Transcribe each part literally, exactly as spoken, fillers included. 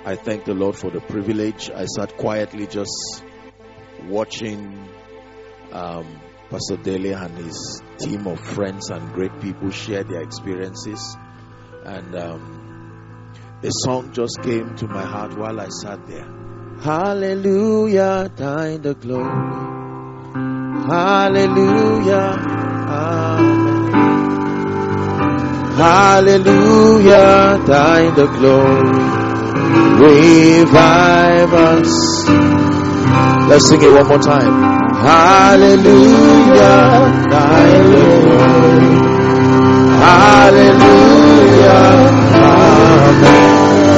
I thank the Lord for the privilege. I sat quietly just watching um, Pastor Dele and his team of friends and great people share their experiences. And um, a song just came to my heart while I sat there. Hallelujah, thine the glory. Hallelujah, amen. Hallelujah, thine the glory. Revive us. Let's sing it one more time. Hallelujah, thine the glory. Hallelujah, amen.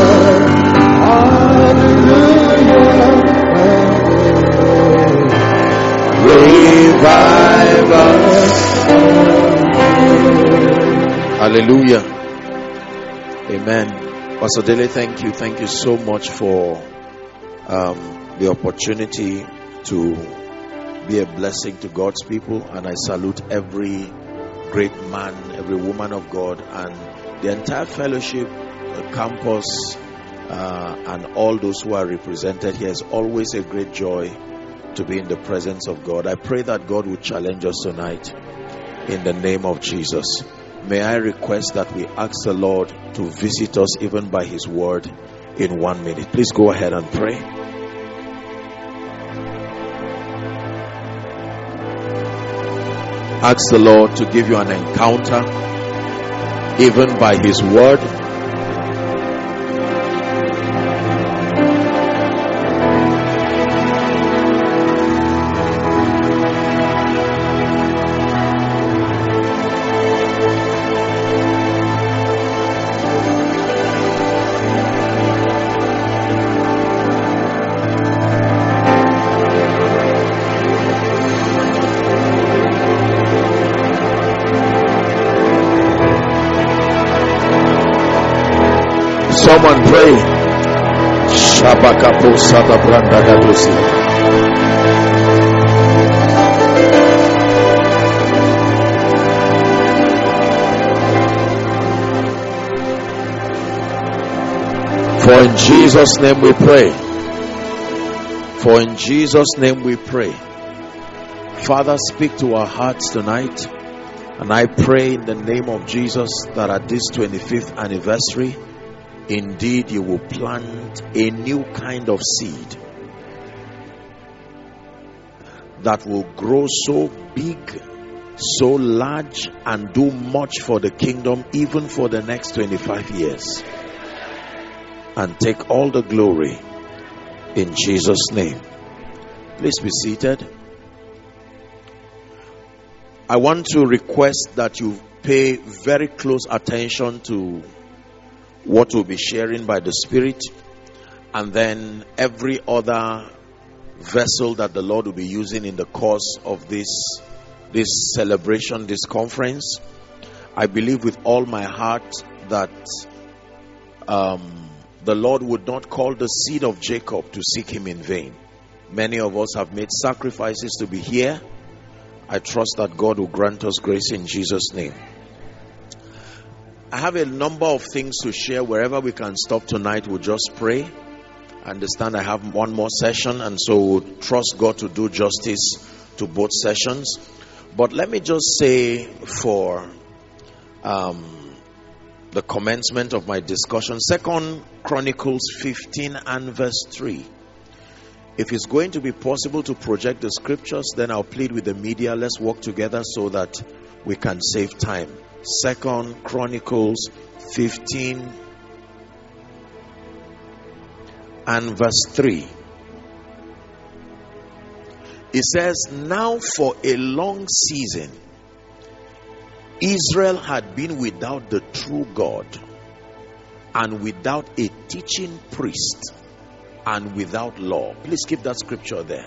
Hallelujah, revive us. Hallelujah. Amen. Pastor Dele, thank you. Thank you so much for um, the opportunity to be a blessing to God's people. And I salute every great man, every woman of God, and the entire fellowship, the campus, uh, and all those who are represented here. It's always a great joy to be in the presence of God. I pray that God will challenge us tonight in the name of Jesus. May I request that we ask the Lord to visit us even by His word in one minute. Please go ahead and pray. Ask the Lord to give you an encounter even by His word. Someone pray. Shabakapo Sata Branda Gadosi. For in Jesus' name we pray. For in Jesus' name we pray. Father, speak to our hearts tonight. And I pray in the name of Jesus that at this twenty-fifth anniversary, indeed, you will plant a new kind of seed that will grow so big, so large, and do much for the kingdom, even for the next twenty-five years. And take all the glory in Jesus' name. Please be seated. I want to request that you pay very close attention to what we'll be sharing by the Spirit, and then every other vessel that the Lord will be using in the course of this this celebration, this conference. I believe with all my heart that um, the Lord would not call the seed of Jacob to seek Him in vain. Many of us have made sacrifices to be here. I trust that God will grant us grace in Jesus' name. I have a number of things to share. Wherever we can stop tonight, we'll just pray. I understand I have one more session, and so we'll trust God to do justice to both sessions. But let me just say for um, the commencement of my discussion, Second Chronicles fifteen and verse three. If it's going to be possible to project the scriptures, then I'll plead with the media. Let's work together so that we can save time. Second Chronicles fifteen and verse three. It says, now for a long season Israel had been without the true God, and without a teaching priest, and without law. Please keep that scripture there.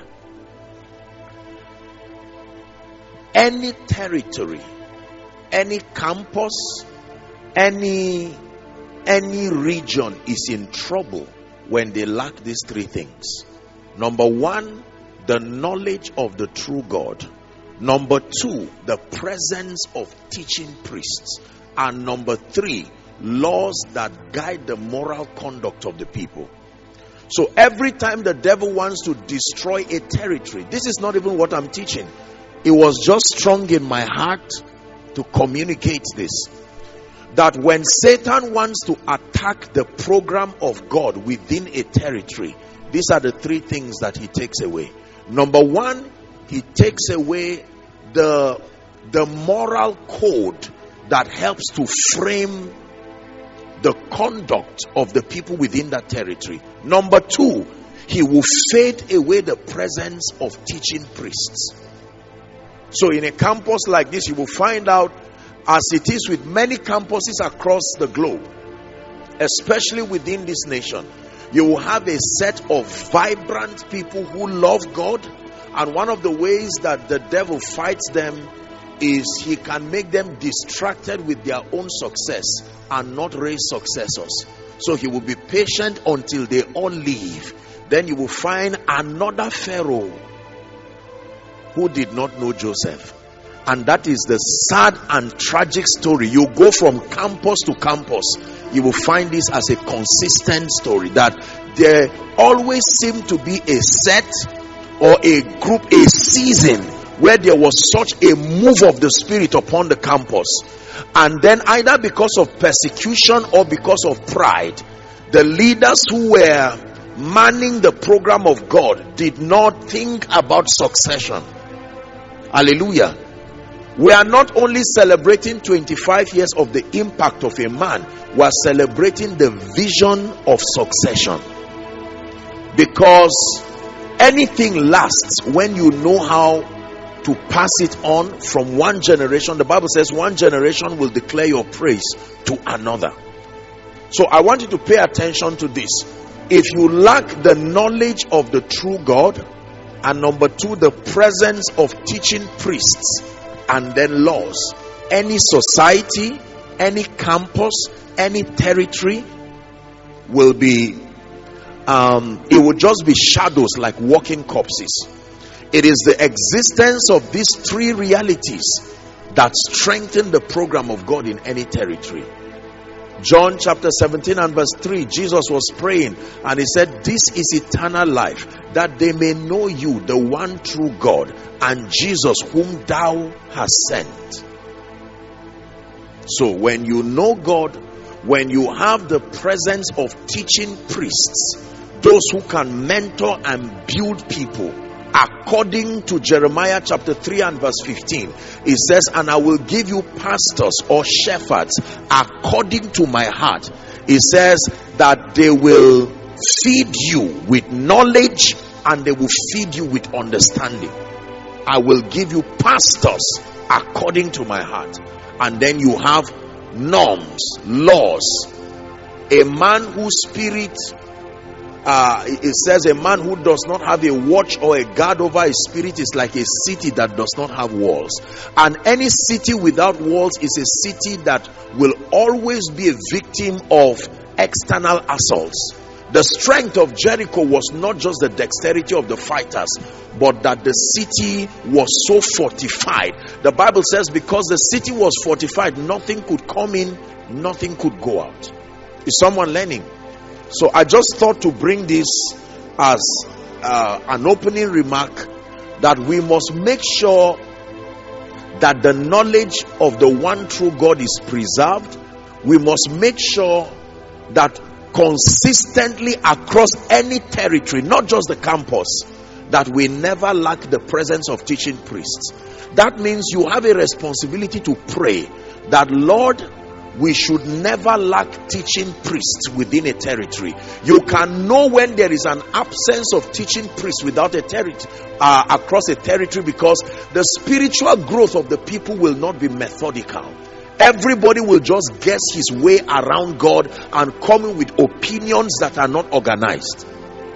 Any territory, any campus, any any region is in trouble when they lack these three things. Number one, the knowledge of the true God. Number two, the presence of teaching priests. And number three, laws that guide the moral conduct of the people. So every time the devil wants to destroy a territory, this is not even what I'm teaching. It was just strong in my heart to communicate this. That when Satan wants to attack the program of God within a territory, these are the three things that he takes away. Number one, he takes away the, the moral code that helps to frame the conduct of the people within that territory. Number two, he will fade away the presence of teaching priests. So in a campus like this, you will find out, as it is with many campuses across the globe, especially within this nation, you will have a set of vibrant people who love God, and one of the ways that the devil fights them is he can make them distracted with their own success and not raise successors. So he will be patient until they all leave. Then you will find another Pharaoh who did not know Joseph. And that is the sad and tragic story. You go from campus to campus, you will find this as a consistent story, that there always seemed to be a set or a group, a season where there was such a move of the Spirit upon the campus, and then either because of persecution or because of pride, the leaders who were manning the program of God did not think about succession. Hallelujah. We are not only celebrating twenty-five years of the impact of a man, we are celebrating the vision of succession. Because anything lasts when you know how to pass it on from one generation. The Bible says one generation will declare your praise to another. So I want you to pay attention to this. If you lack the knowledge of the true God, and number two, the presence of teaching priests and then laws, any society, any campus, any territory will be um, it will just be shadows like walking corpses. It is the existence of these three realities that strengthen the program of God in any territory. John chapter seventeen and verse three, Jesus was praying and he said, "This is eternal life, that they may know you, the one true God, and Jesus whom thou hast sent." So when you know God, when you have the presence of teaching priests, those who can mentor and build people, according to Jeremiah chapter three and verse fifteen, it says, "And I will give you pastors or shepherds according to my heart." It says that they will feed you with knowledge and they will feed you with understanding. I will give you pastors according to my heart. And then you have norms, laws. A man whose spirit Uh, it says a man who does not have a watch or a guard over his spirit is like a city that does not have walls. And any city without walls is a city that will always be a victim of external assaults. The strength of Jericho was not just the dexterity of the fighters, but that the city was so fortified. The Bible says because the city was fortified, nothing could come in, nothing could go out. Is someone learning? So I just thought to bring this as uh, an opening remark, that we must make sure that the knowledge of the one true God is preserved. We must make sure that consistently across any territory, not just the campus, that we never lack the presence of teaching priests. That means you have a responsibility to pray that, Lord, we should never lack teaching priests within a territory. You can know when there is an absence of teaching priests without a territory uh, across a territory, because the spiritual growth of the people will not be methodical. Everybody will just guess his way around God and come in with opinions that are not organized.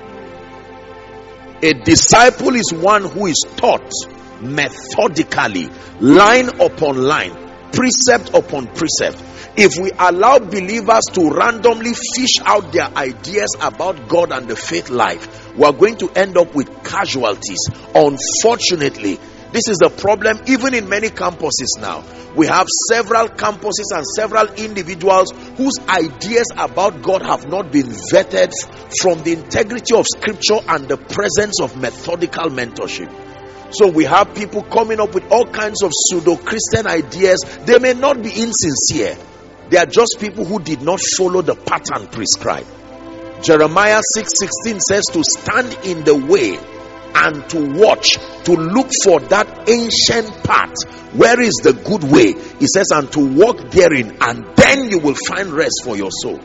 A disciple is one who is taught methodically, line upon line, precept upon precept. If we allow believers to randomly fish out their ideas about God and the faith life, we are going to end up with casualties. Unfortunately, This is the problem even in many campuses now. We have several campuses and several individuals whose ideas about God have not been vetted from the integrity of scripture and the presence of methodical mentorship. So we have people coming up with all kinds of pseudo-Christian ideas. They may not be insincere. They are just people who did not follow the pattern prescribed. Jeremiah six sixteen says to stand in the way and to watch, to look for that ancient path. Where is the good way? He says, and to walk therein, and then you will find rest for your soul.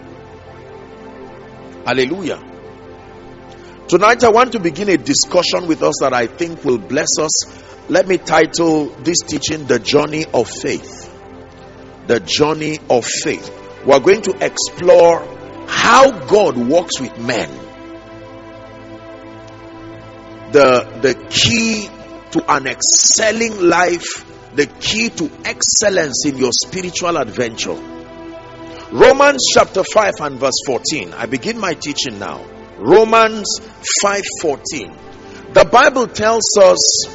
Hallelujah. Tonight I want to begin a discussion with us that I think will bless us. Let me title this teaching, The Journey of Faith. The Journey of Faith. We're going to explore how God works with men. The, the key to an excelling life, the key to excellence in your spiritual adventure. Romans chapter five and verse fourteen. I begin my teaching now. Romans five fourteen. The Bible tells us,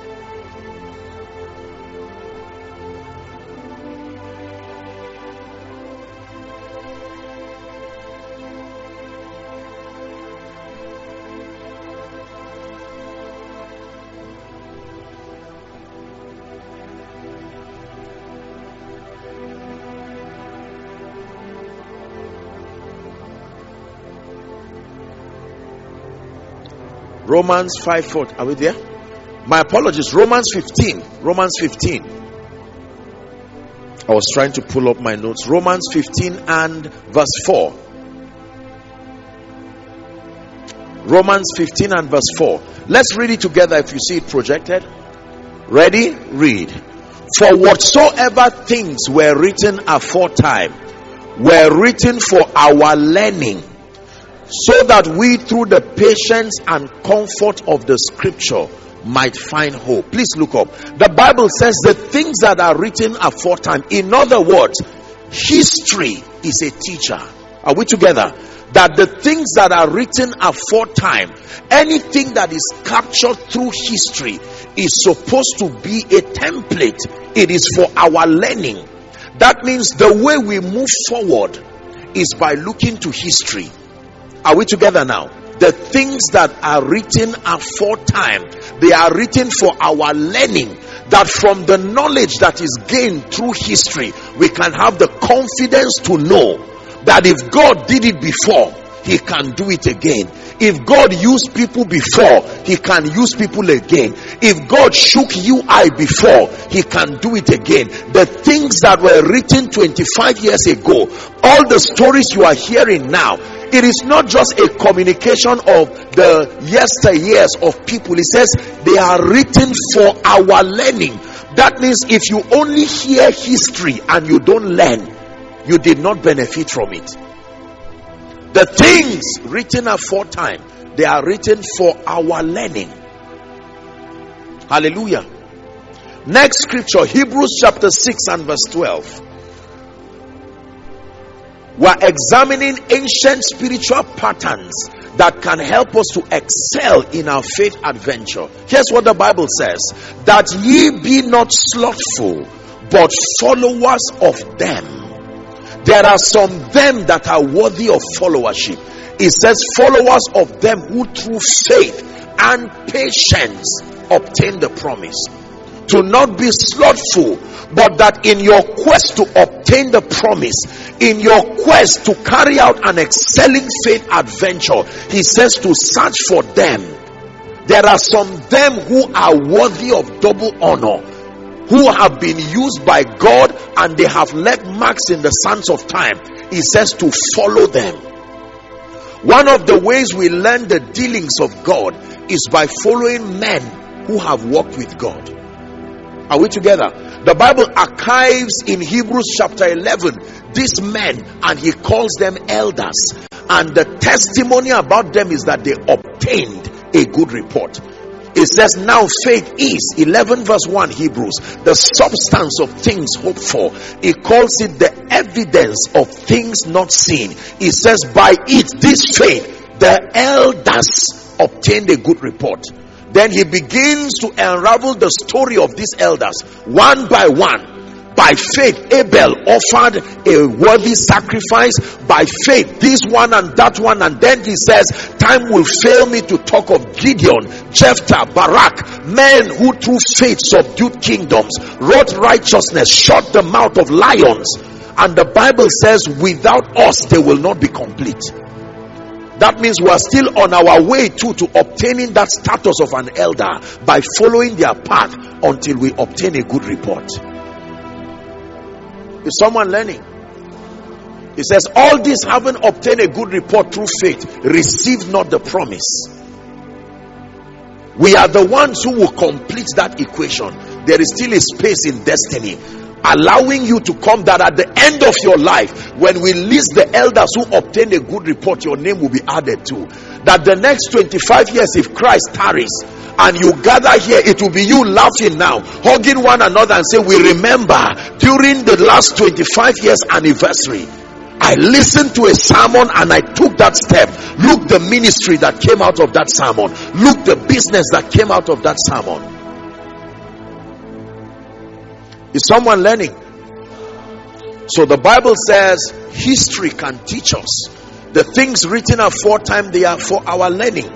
Romans five four. Are we there? My apologies. Romans fifteen. Romans fifteen. I was trying to pull up my notes. Romans fifteen and verse four. Romans fifteen and verse four. Let's read it together if you see it projected. Ready? Read. For whatsoever things were written aforetime were written for our learning, so that we through the patience and comfort of the scripture might find hope. Please look up. The Bible says the things that are written aforetime. In other words, history is a teacher. Are we together? That the things that are written aforetime, anything that is captured through history, is supposed to be a template. It is for our learning. That means the way we move forward is by looking to history. Are we together now? The things that are written aforetime, they are written for our learning, that from the knowledge that is gained through history, we can have the confidence to know that if God did it before, He can do it again. If God used people before, He can use people again. If God shook you I before, He can do it again. The things that were written twenty-five years ago, all the stories you are hearing now, it is not just a communication of the yesteryears of people. It says they are written for our learning. That means if you only hear history and you don't learn, you did not benefit from it. The things written aforetime, they are written for our learning. Hallelujah. Next scripture, Hebrews chapter six and verse twelve. We're examining ancient spiritual patterns that can help us to excel in our faith adventure. Here's what the Bible says: that ye be not slothful, but followers of them. There are some them that are worthy of followership. It says followers of them who through faith and patience obtain the promise. To not be slothful, but that in your quest to obtain the promise, in your quest to carry out an excelling faith adventure, he says to search for them. There are some them who are worthy of double honor, who have been used by God and they have left marks in the sands of time. He says to follow them. One of the ways we learn the dealings of God is by following men who have walked with God. Are we together? The Bible archives in Hebrews chapter eleven these men and he calls them elders, and the testimony about them is that they obtained a good report. It says now faith is, eleven verse one, Hebrews, the substance of things hoped for. It calls it the evidence of things not seen. It says by it, this faith, the elders obtained a good report. Then he begins to unravel the story of these elders one by one. By faith, Abel offered a worthy sacrifice. By faith, this one and that one. And then he says, time will fail me to talk of Gideon, Jephthah, Barak, men who through faith subdued kingdoms, wrought righteousness, shut the mouth of lions. And the Bible says, without us, they will not be complete. That means we are still on our way to, to obtaining that status of an elder by following their path until we obtain a good report. Is someone learning? It says, all this having obtained a good report through faith, receive not the promise. We are the ones who will complete that equation. There is still a space in destiny, allowing you to come, that at the end of your life, when we list the elders who obtained a good report, your name will be added to. That the next twenty-five years, if Christ tarries and you gather here, it will be you laughing now, hugging one another and say, we remember during the last twenty-five years anniversary, I listened to a sermon and I took that step. Look the ministry that came out of that sermon. Look the business that came out of that sermon. Is someone learning? So the Bible says history can teach us. The things written aforetime, they are for our learning.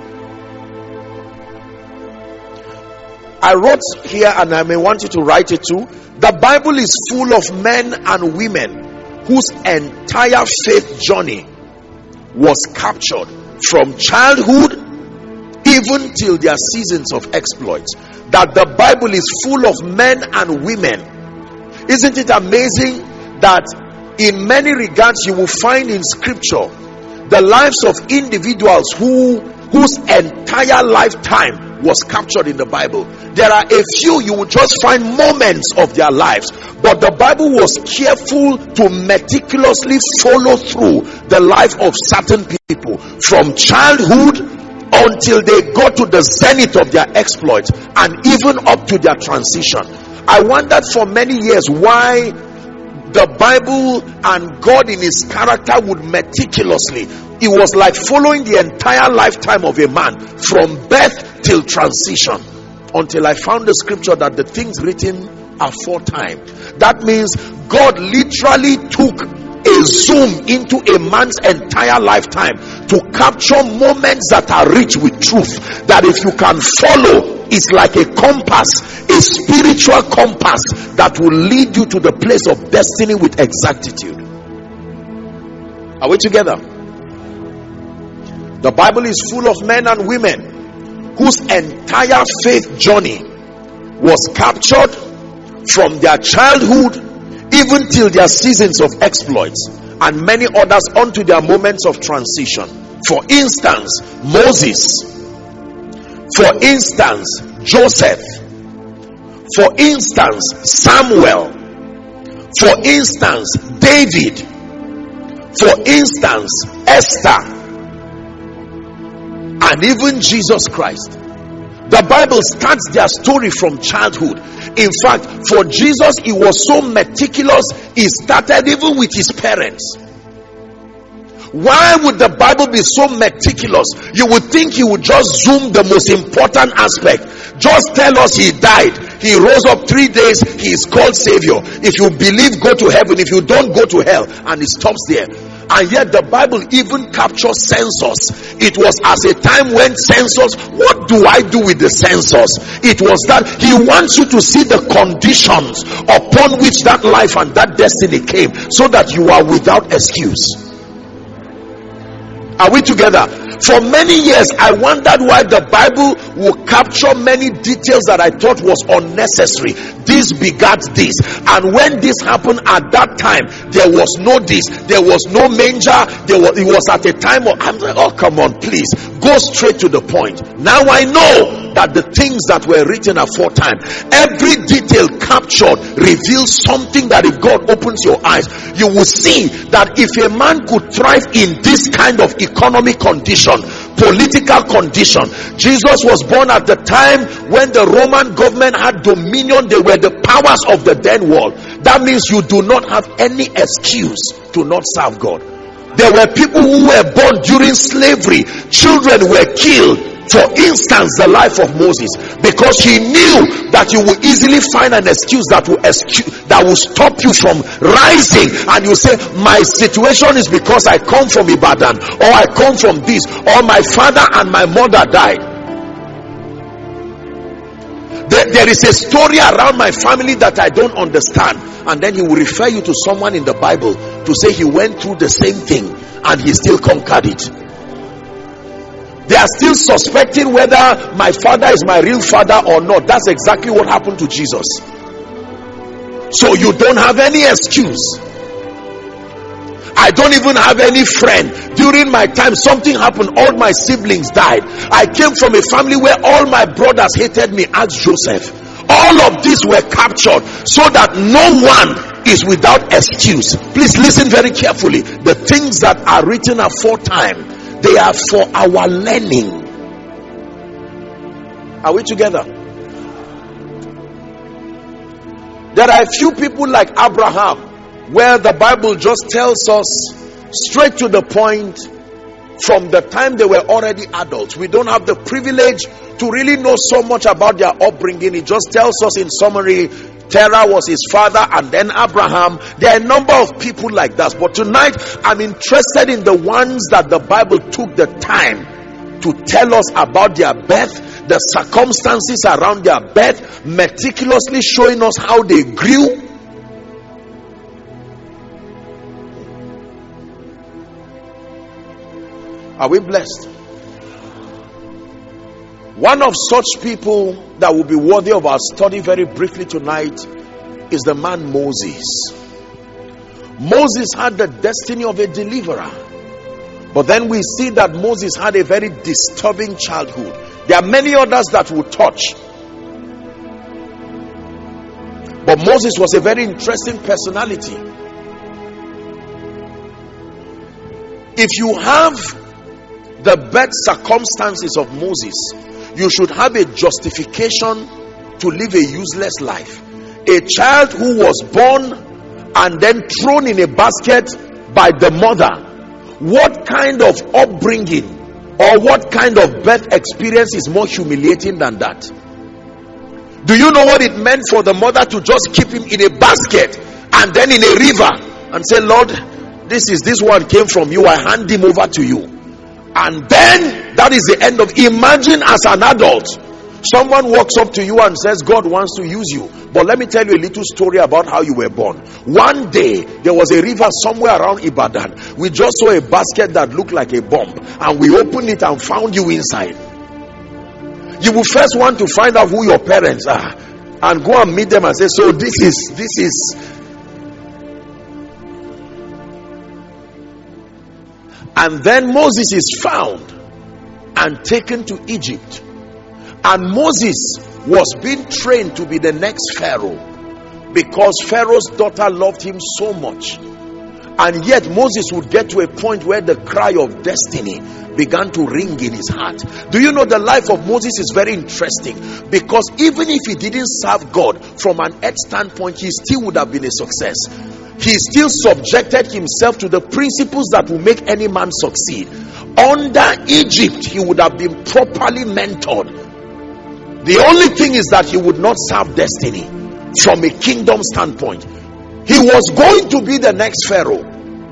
I wrote here, and I may want you to write it too. The Bible is full of men and women whose entire faith journey was captured from childhood even till their seasons of exploits. That the Bible is full of men and women. Isn't it amazing that in many regards you will find in scripture the lives of individuals who whose entire lifetime was captured in the Bible? There are a few you will just find moments of their lives, but the Bible was careful to meticulously follow through the life of certain people from childhood until they got to the zenith of their exploits, and even up to their transition. I wondered for many years why the Bible and God in his character would meticulously, it was like following the entire lifetime of a man from birth till transition, until I found the scripture that the things written aforetime. That means God literally took a zoom into a man's entire lifetime to capture moments that are rich with truth, that if you can follow, it's like a compass, a spiritual compass that will lead you to the place of destiny with exactitude. Are we together? The Bible is full of men and women whose entire faith journey was captured from their childhood even till their seasons of exploits, and many others unto their moments of transition. For instance, Moses. For instance, Joseph. For instance, Samuel. For instance, David. For instance, Esther. And even Jesus Christ. The Bible starts their story from childhood. In fact, for Jesus, he was so meticulous, he started even with his parents. Why would the Bible be so meticulous? You would think he would just zoom the most important aspect. Just tell us he died, he rose up three days, he is called Savior. If you believe, go to heaven. If you don't, go to hell. And it stops there. And yet the Bible even captures census. It was as a time when census, what do I do with the census? It was that he wants you to see the conditions upon which that life and that destiny came, so that you are without excuse. Are we together? For many years, I wondered why the Bible would capture many details that I thought was unnecessary. This begat this. And when this happened at that time, there was no this. There was no manger. There was, it was at a time of, I'm like, oh, come on, please. Go straight to the point. Now I know that the things that were written aforetime, every detail captured reveals something that if God opens your eyes, you will see that if a man could thrive in this kind of economic condition, political condition. Jesus was born at the time when the Roman government had dominion. They were the powers of the then world. That means you do not have any excuse to not serve God. There were people who were born during slavery. Children were killed. For instance, the life of Moses, because he knew that you will easily find an excuse that will excuse, that will stop you from rising, and you say, my situation is because I come from Ibadan, or I come from this, or my father and my mother died. There, there is a story around my family that I don't understand, and then he will refer you to someone in the Bible to say he went through the same thing and he still conquered it. They are still suspecting whether my father is my real father or not. That's exactly what happened to Jesus. So you don't have any excuse. I don't even have any friend. During my time, something happened. All my siblings died. I came from a family where all my brothers hated me. Ask Joseph. All of these were captured so that no one is without excuse. Please listen very carefully. The things that are written aforetime, they are for our learning. Are we together? There are a few people like Abraham, where the Bible just tells us straight to the point from the time they were already adults. We don't have the privilege to really know so much about their upbringing. It just tells us in summary, Terah was his father, and then Abraham. There are a number of people like that, but tonight I'm interested in the ones that the Bible took the time to tell us about their birth, the circumstances around their birth, meticulously showing us how they grew. Are we blessed? One of such people that will be worthy of our study very briefly tonight is the man Moses. Moses had the destiny of a deliverer, but then we see that Moses had a very disturbing childhood. There are many others that will touch, but Moses was a very interesting personality. If you have the birth circumstances of Moses, you should have a justification to live a useless life. A child who was born and then thrown in a basket by the mother. What kind of upbringing or what kind of birth experience is more humiliating than that? Do you know what it meant for the mother to just keep him in a basket and then in a river and say, Lord, this is this one came from you, I hand him over to you. And then that is the end of. Imagine as an adult, someone walks up to you and says, God wants to use you. But let me tell you a little story about how you were born. One day, there was a river somewhere around Ibadan. We just saw a basket that looked like a bomb, and we opened it and found you inside. You will first want to find out who your parents are and go and meet them and say, so this is, this is. And then Moses is found and taken to Egypt. And Moses was being trained to be the next Pharaoh, because Pharaoh's daughter loved him so much. And yet Moses would get to a point where the cry of destiny began to ring in his heart. Do you know the life of Moses is very interesting? Because even if he didn't serve God from an earth standpoint, he still would have been a success. He still subjected himself to the principles that will make any man succeed. Under Egypt, he would have been properly mentored. The only thing is that he would not serve destiny from a kingdom standpoint. He was going to be the next Pharaoh.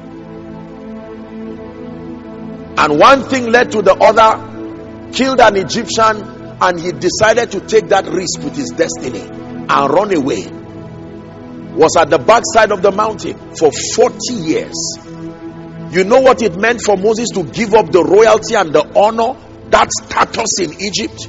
And one thing led to the other. Killed an Egyptian, and he decided to take that risk with his destiny and run away. Was at the backside of the mountain for forty years. You know what it meant for Moses to give up the royalty and the honor, that status in Egypt?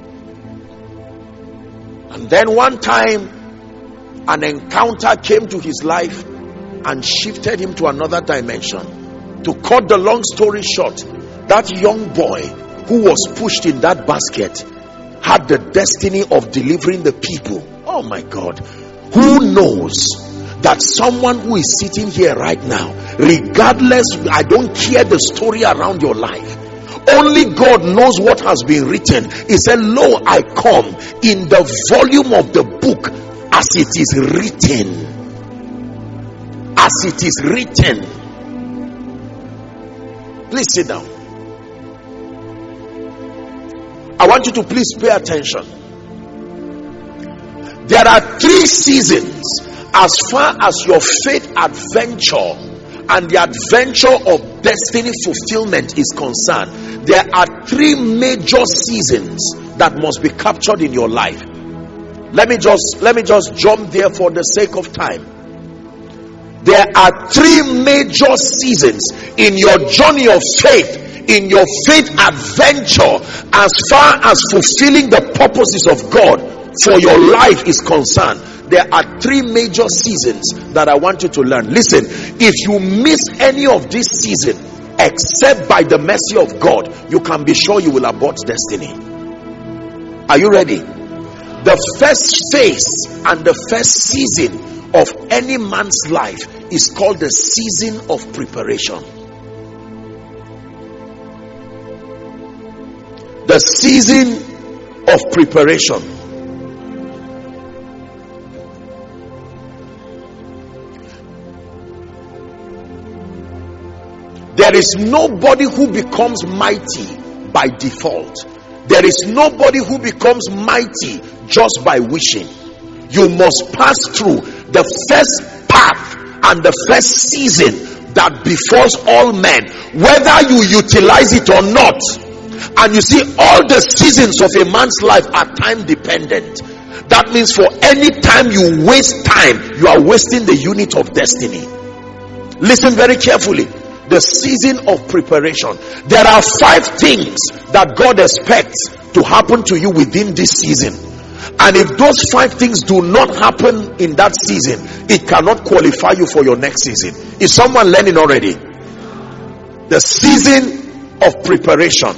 And then one time, an encounter came to his life and shifted him to another dimension. To cut the long story short, that young boy who was pushed in that basket had the destiny of delivering the people. Oh my God. Who knows that someone who is sitting here right now, regardless, I don't care the story around your life, only God knows what has been written. He said, lo, I come in the volume of the book as it is written. As it is written. Please sit down. I want you to please pay attention. There are three seasons as far as your faith adventure and the adventure of destiny fulfillment is concerned. There are three major seasons that must be captured in your life. Let me just let me just jump there for the sake of time. There are three major seasons in your journey of faith, in your faith adventure, as far as fulfilling the purposes of God for your life is concerned. There are three major seasons that I want you to learn. Listen, if you miss any of this season, except by the mercy of God, you can be sure you will abort destiny. Are you ready? The first phase and the first season of any man's life is called the season of preparation. The season of preparation. There is nobody who becomes mighty by default. There is nobody who becomes mighty just by wishing. You must pass through the first path and the first season that befalls all men, whether you utilize it or not. And you see, all the seasons of a man's life are time dependent. That means for any time you waste time, you are wasting the unit of destiny. Listen very carefully. The season of preparation. There are five things that God expects to happen to you within this season. And if those five things do not happen in that season, it cannot qualify you for your next season. Is someone learning already? The season of preparation.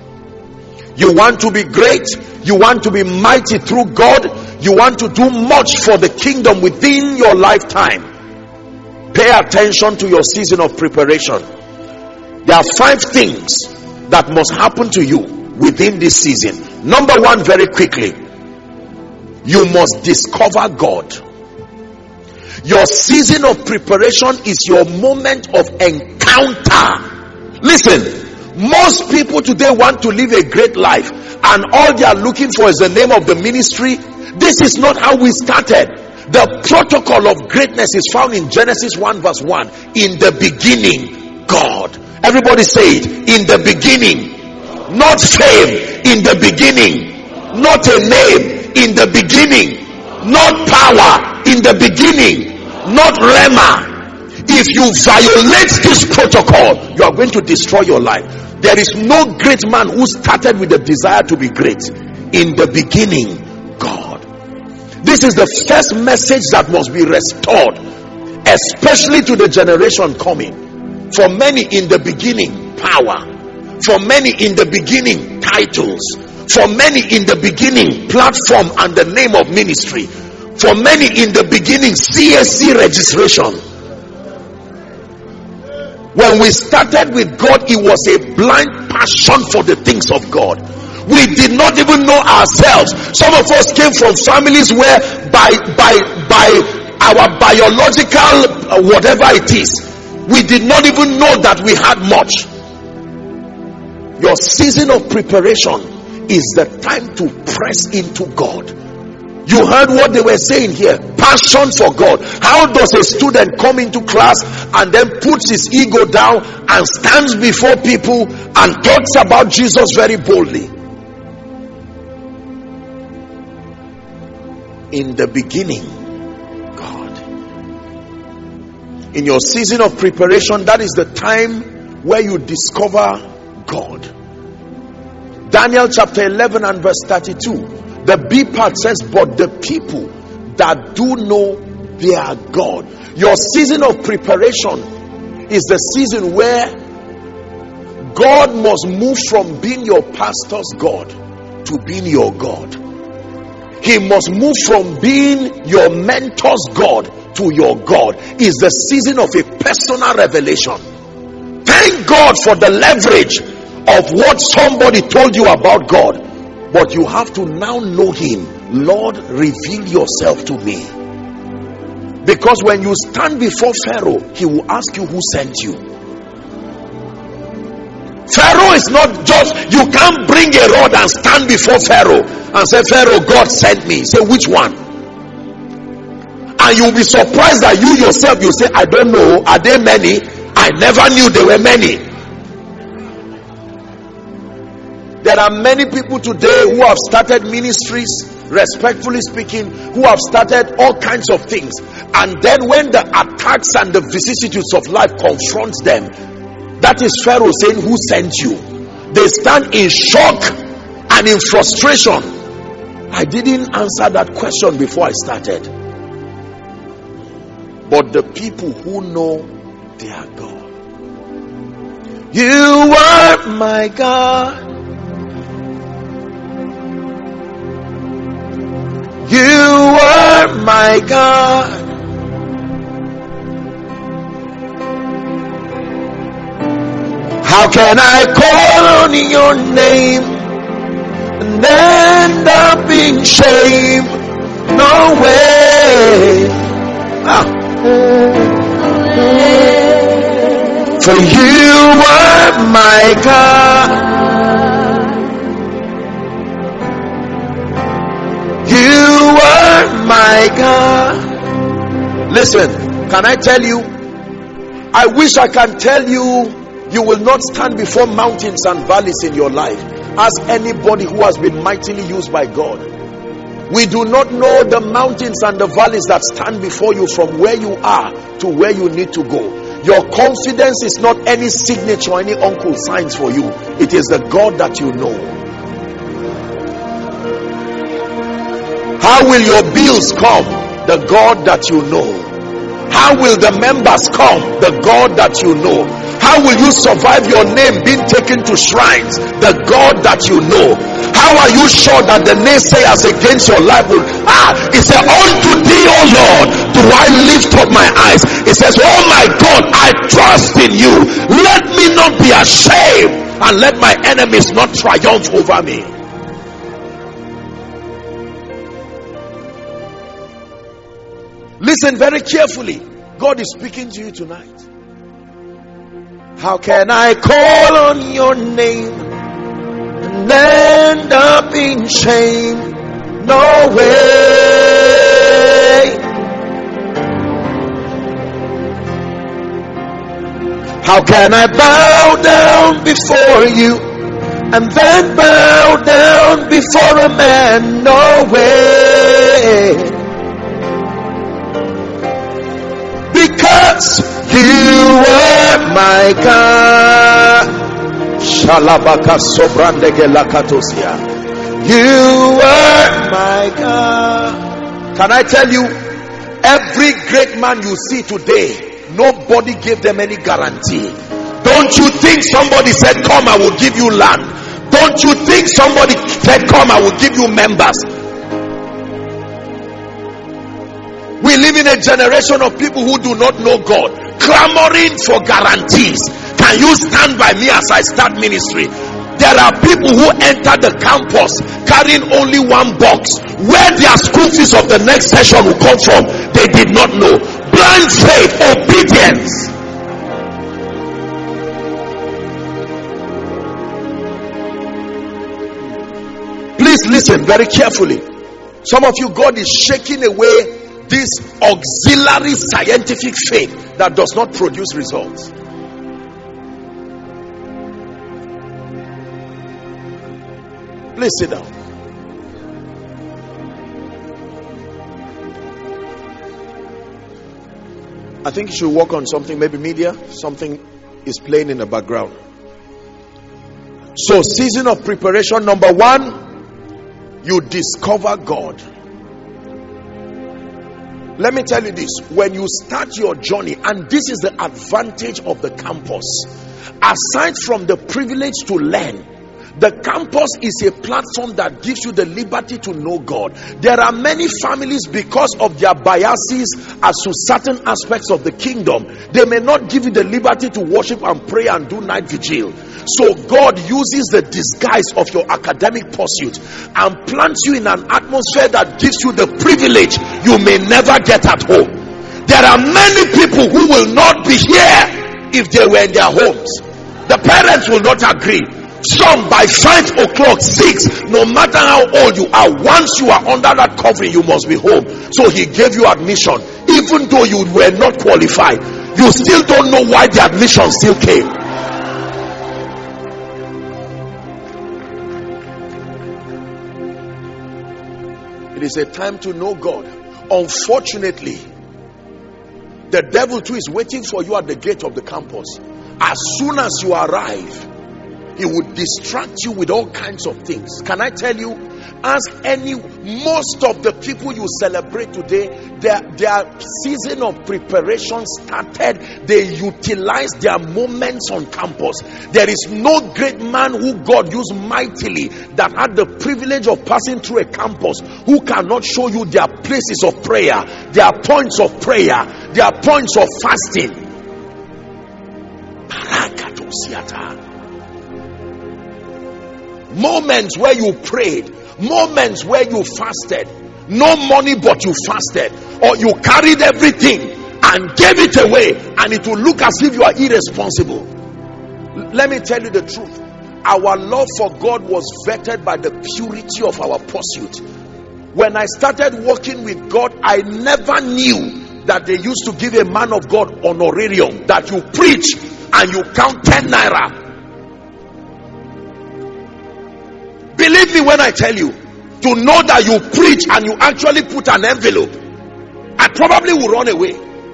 You want to be great. You want to be mighty through God. You want to do much for the kingdom within your lifetime. Pay attention to your season of preparation. There are five things that must happen to you within this season. Number one, very quickly, you must discover God. Your season of preparation is your moment of encounter. Listen, most people today want to live a great life, and all they are looking for is the name of the ministry. This is not how we started. The protocol of greatness is found in Genesis one verse one. In the beginning, God. Everybody say it. In the beginning. Not fame. In the beginning. Not a name. In the beginning. Not power. In the beginning. Not rema. If you violate this protocol, you are going to destroy your life. There is no great man who started with the desire to be great. In the beginning, God. This is the first message that must be restored, especially to the generation coming. For many, in the beginning, power. For many, in the beginning, titles. For many, in the beginning, platform and the name of ministry. For many, in the beginning, C S C registration. When we started with God, it was a blind passion for the things of God. We did not even know ourselves. Some of us came from families where by by by our biological uh, whatever it is, we did not even know that we had much. Your season of preparation is the time to press into God. You heard what they were saying here. Passion for God. How does a student come into class and then puts his ego down and stands before people and talks about Jesus very boldly? In the beginning, God. In your season of preparation, that is the time where you discover God. Daniel chapter eleven and verse thirty-two. The B part says, but the people that do know their God. Your season of preparation is the season where God must move from being your pastor's God to being your God. He must move from being your mentor's God to your God. Is the season of a personal revelation. Thank God for the leverage of what somebody told you about God. But you have to now know Him. Lord, reveal yourself to me. Because when you stand before Pharaoh, he will ask you who sent you. Pharaoh is not just, you can't bring a rod and stand before Pharaoh and say, Pharaoh, God sent me. Say, which one? And you'll be surprised that you yourself, you say, I don't know. Are there many? I never knew there were many. There are many people today who have started ministries, respectfully speaking, who have started all kinds of things. And then when the attacks and the vicissitudes of life confronts them, that is Pharaoh saying, who sent you? They stand in shock and in frustration. I didn't answer that question before I started. But the people who know their God. You are my God. You are my God. How can I call on your name and end up in shame? No way. Ah. For you are my God. You are my God. Listen, can I tell you? I wish I can tell you, you will not stand before mountains and valleys in your life. Ask anybody who has been mightily used by God. We do not know the mountains and the valleys that stand before you from where you are to where you need to go. Your confidence is not any signature or any uncle signs for you. It is the God that you know. How will your bills come? The God that you know. How will the members come? The God that you know. How will you survive your name being taken to shrines? The God that you know. How are you sure that the naysayers against your life will, ah, it says, unto thee, O Lord, do I lift up my eyes. It says, oh my God, I trust in you. Let me not be ashamed, and let my enemies not triumph over me. Listen very carefully. God is speaking to you tonight. How can I call on your name and end up in shame? No way. How can I bow down before you and then bow down before a man? No way. Because you are my God. Shalabaka sobrandege lakatosia. You are my God. Can I tell you, every great man you see today, nobody gave them any guarantee. Don't you think somebody said, come, I will give you land? Don't you think somebody said, come, I will give you members? We live in a generation of people who do not know God, clamoring for guarantees. Can you stand by me as I start ministry? There are people who enter the campus carrying only one box. Where their school fees of the next session will come from, they did not know. Blind faith, obedience. Please listen very carefully. Some of you, God is shaking away this auxiliary scientific faith that does not produce results. Please sit down. I think you should work on something, maybe media. Something is playing in the background. So, season of preparation number one, you discover God. Let me tell you this, when you start your journey, and this is the advantage of the campus, aside from the privilege to learn, the campus is a platform that gives you the liberty to know God. There are many families, because of their biases as to certain aspects of the kingdom, they may not give you the liberty to worship and pray and do night vigil. So God uses the disguise of your academic pursuit and plants you in an atmosphere that gives you the privilege you may never get at home. There are many people who will not be here if they were in their homes. The parents will not agree. Some by five o'clock, six, no matter how old you are, once you are under that covering, you must be home. So he gave you admission, even though you were not qualified. You still don't know why the admission still came. It is a time to know God. Unfortunately, the devil too is waiting for you at the gate of the campus. As soon as you arrive, he would distract you with all kinds of things. Can I tell you, ask any, most of the people you celebrate today, their, their season of preparation started, they utilized their moments on campus. There is no great man who God used mightily that had the privilege of passing through a campus who cannot show you their places of prayer, their points of prayer, their points of fasting. Moments where you prayed, moments where you fasted, no money but you fasted, or you carried everything and gave it away, and it will look as if you are irresponsible. Let me tell you the truth. Our love for God was vetted by the purity of our pursuit. When I started working with God, I never knew that they used to give a man of God honorarium, that you preach and you count ten naira. Believe me when I tell you, to know that you preach and you actually put an envelope, I probably will run away.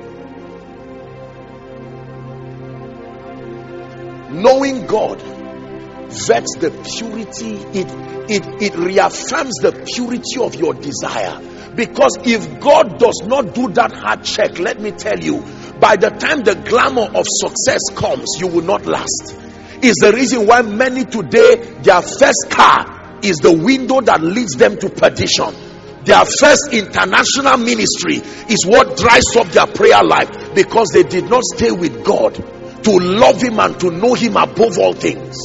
Knowing God vets the purity, it, it, it reaffirms the purity of your desire. Because if God does not do that hard check, let me tell you, by the time the glamour of success comes, you will not last. Is the reason why many today, their first car is the window that leads them to perdition. Their first international ministry is what dries up their prayer life, because they did not stay with God to love him and to know him above all things.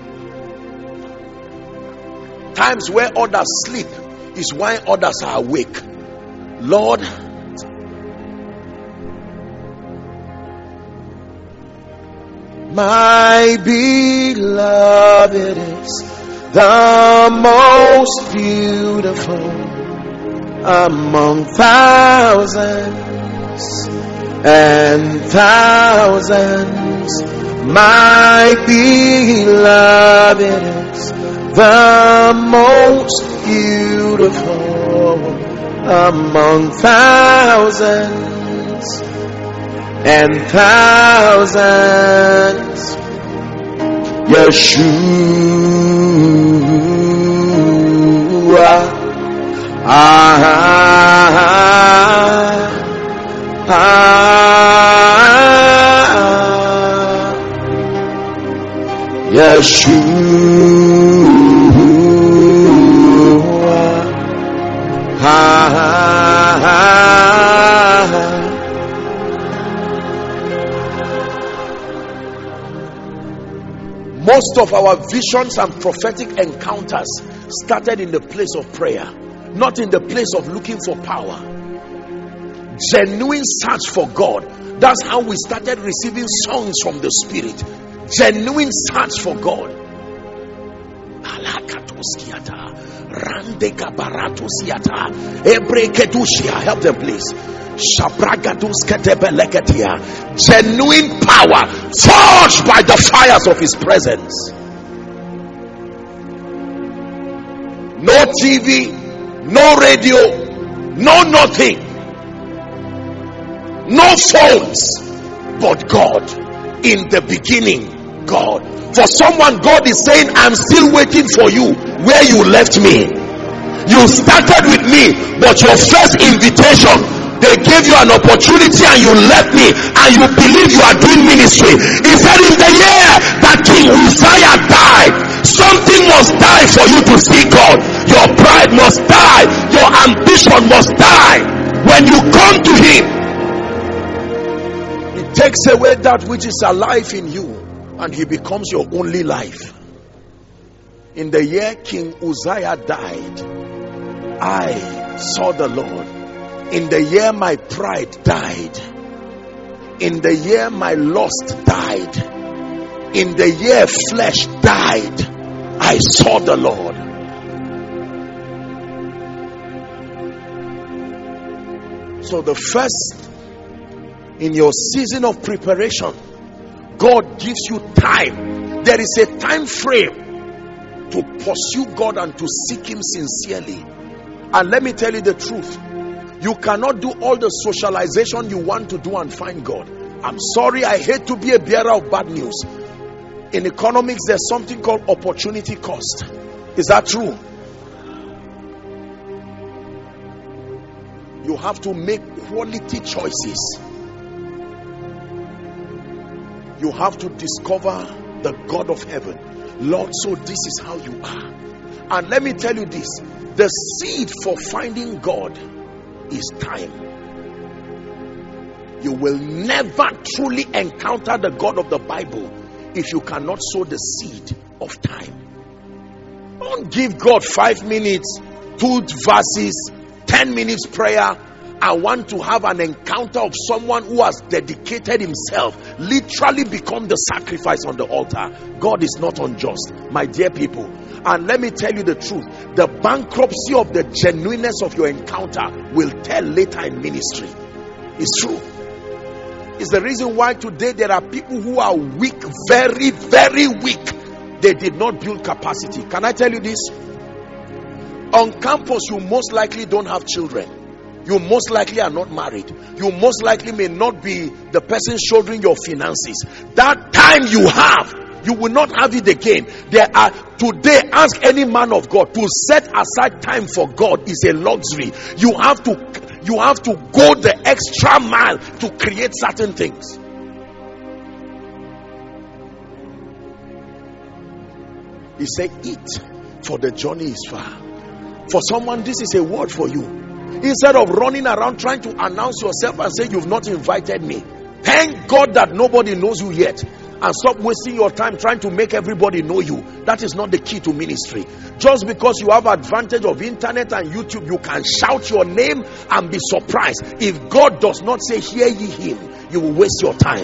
Times where others sleep is why others are awake. Lord, my beloved is the most beautiful among thousands and thousands. My beloved is the most beautiful among thousands and thousands. Yeshua, ah, ah, ah, Yeshua, ah, ah, ah. Most of our visions and prophetic encounters started in the place of prayer, not in the place of looking for power. Genuine search for God. That's how we started receiving songs from the Spirit. Genuine search for God. Help them, please. Genuine power forged by the fires of his presence. No T V, no radio, no nothing, no phones, but God. In the beginning, God. For someone, God is saying, I'm still waiting for you where you left me. You started with me, but your first invitation, they gave you an opportunity and you left me, and you believe you are doing ministry. He said, in the year that King Uzziah died, something must die for you to see God. Your pride must die. Your ambition must die. When you come to him, he takes away that which is alive in you, and he becomes your only life. In the year King Uzziah died, I saw the Lord. In the year my pride died, in the year my lust died, In the year flesh died, I saw the Lord. So the first, in your season of preparation, God gives you time. There is a time frame to pursue God and to seek Him sincerely. And let me tell you the truth, you cannot do all the socialization you want to do and find God. I'm sorry, I hate to be a bearer of bad news. In economics, there's something called opportunity cost. Is that true? You have to make quality choices. You have to discover the God of heaven. Lord, so this is how you are. And let me tell you this, the seed for finding God is time. You will never truly encounter the God of the Bible if you cannot sow the seed of time. Don't give God five minutes, two verses, ten minutes prayer. I want to have an encounter of someone who has dedicated himself, literally become the sacrifice on the altar. God is not unjust, my dear people. And let me tell you the truth, the bankruptcy of the genuineness of your encounter will tell later in ministry. It's true. It's the reason why today there are people who are weak, very, very weak. They did not build capacity. Can I tell you this? On campus, you most likely don't have children. You most likely are not married. You most likely may not be the person shouldering your finances. That time you have, you will not have it again. There are today, ask any man of God to set aside time for God is a luxury. You have to you have to go the extra mile to create certain things. He said, eat, for the journey is far. For someone, this is a word for you. Instead of running around trying to announce yourself and say you've not invited me, thank God that nobody knows you yet, and stop wasting your time trying to make everybody know you. That is not the key to ministry. Just because you have advantage of internet and YouTube, you can shout your name and be surprised. If God does not say hear ye him, you will waste your time.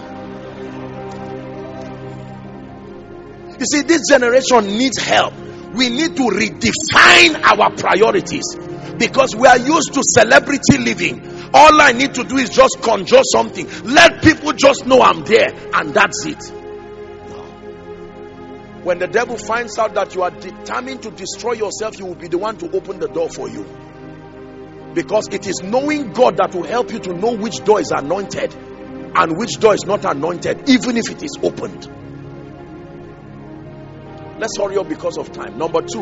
You see, this generation needs help. We need to redefine our priorities, because we are used to celebrity living. All I need to do is just conjure something, let people just know I'm there, and that's it. No. When the devil finds out that you are determined to destroy yourself, he will be the one to open the door for you, because it is knowing God that will help you to know which door is anointed and which door is not anointed, even if it is opened. Let's hurry up because of time. Number two,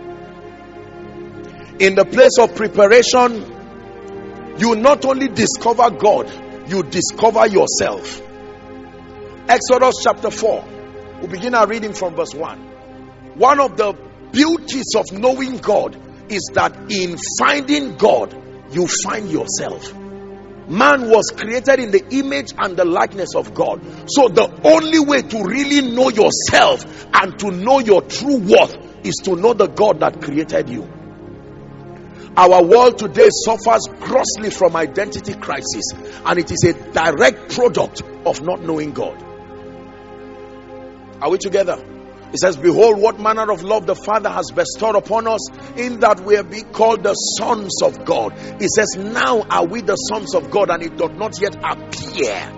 in the place of preparation, you not only discover God, you discover yourself. Exodus chapter four, we begin our reading from verse one. One of the beauties of knowing God is that in finding God, you find yourself. Man was created in the image and the likeness of God. So the only way to really know yourself and to know your true worth is to know the God that created you. Our world today suffers grossly from identity crisis, and it is a direct product of not knowing God. Are we together? It says, behold, what manner of love the Father has bestowed upon us, in that we have been called the sons of God. It says, now are we the sons of God, and it doth not yet appear.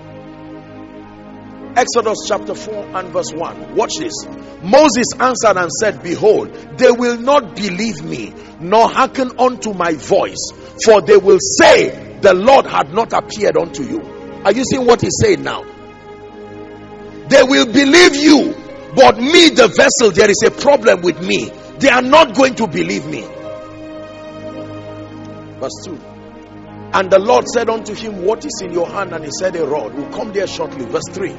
Exodus chapter four and verse one. Watch this. Moses answered and said, behold, they will not believe me, nor hearken unto my voice, for they will say, the Lord had not appeared unto you. Are you seeing what he's saying now? They will believe you, but me, the vessel, there is a problem with me. They are not going to believe me. Verse two. And the Lord said unto him, what is in your hand? And he said, a rod. We'll come there shortly. Verse three.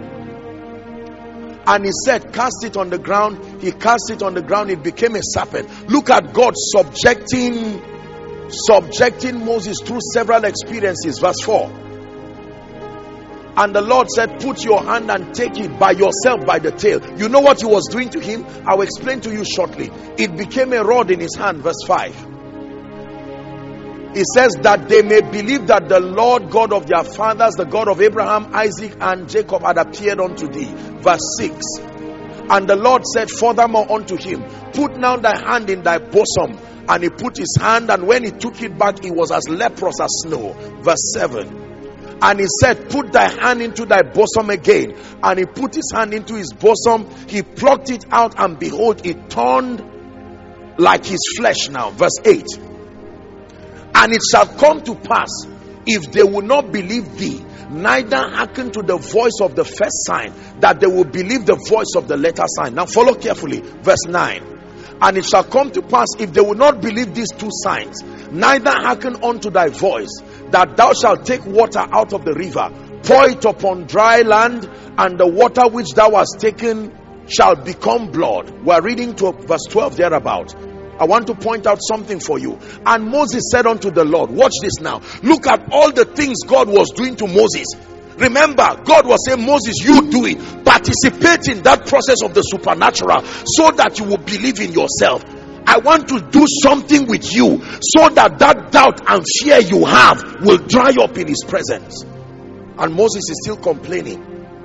And he said, cast it on the ground. He cast it on the ground. It became a serpent. Look at God subjecting, subjecting Moses through several experiences. Verse four. And the Lord said, put your hand and take it by yourself by the tail. You know what he was doing to him? I will explain to you shortly. It became a rod in his hand. Verse five. It says that they may believe that the Lord God of their fathers, the God of Abraham, Isaac, and Jacob, had appeared unto thee. Verse six. And the Lord said furthermore unto him, put now thy hand in thy bosom. And he put his hand, and when he took it back, he was as leprous as snow. Verse seven. And he said, put thy hand into thy bosom again. And he put his hand into his bosom. He plucked it out, and behold, it turned like his flesh now. Verse eight. And it shall come to pass, if they will not believe thee, neither hearken to the voice of the first sign, that they will believe the voice of the latter sign. Now follow carefully. Verse nine. And it shall come to pass, if they will not believe these two signs, neither hearken unto thy voice, that thou shalt take water out of the river, pour it upon dry land, and the water which thou hast taken shall become blood. We are reading to verse twelve thereabout. I want to point out something for you. And Moses said unto the Lord, watch this now. Look at all the things God was doing to Moses. Remember, God was saying, Moses, you do it. Participate in that process of the supernatural so that you will believe in yourself. I want to do something with you so that that doubt and fear you have will dry up in his presence. And Moses is still complaining.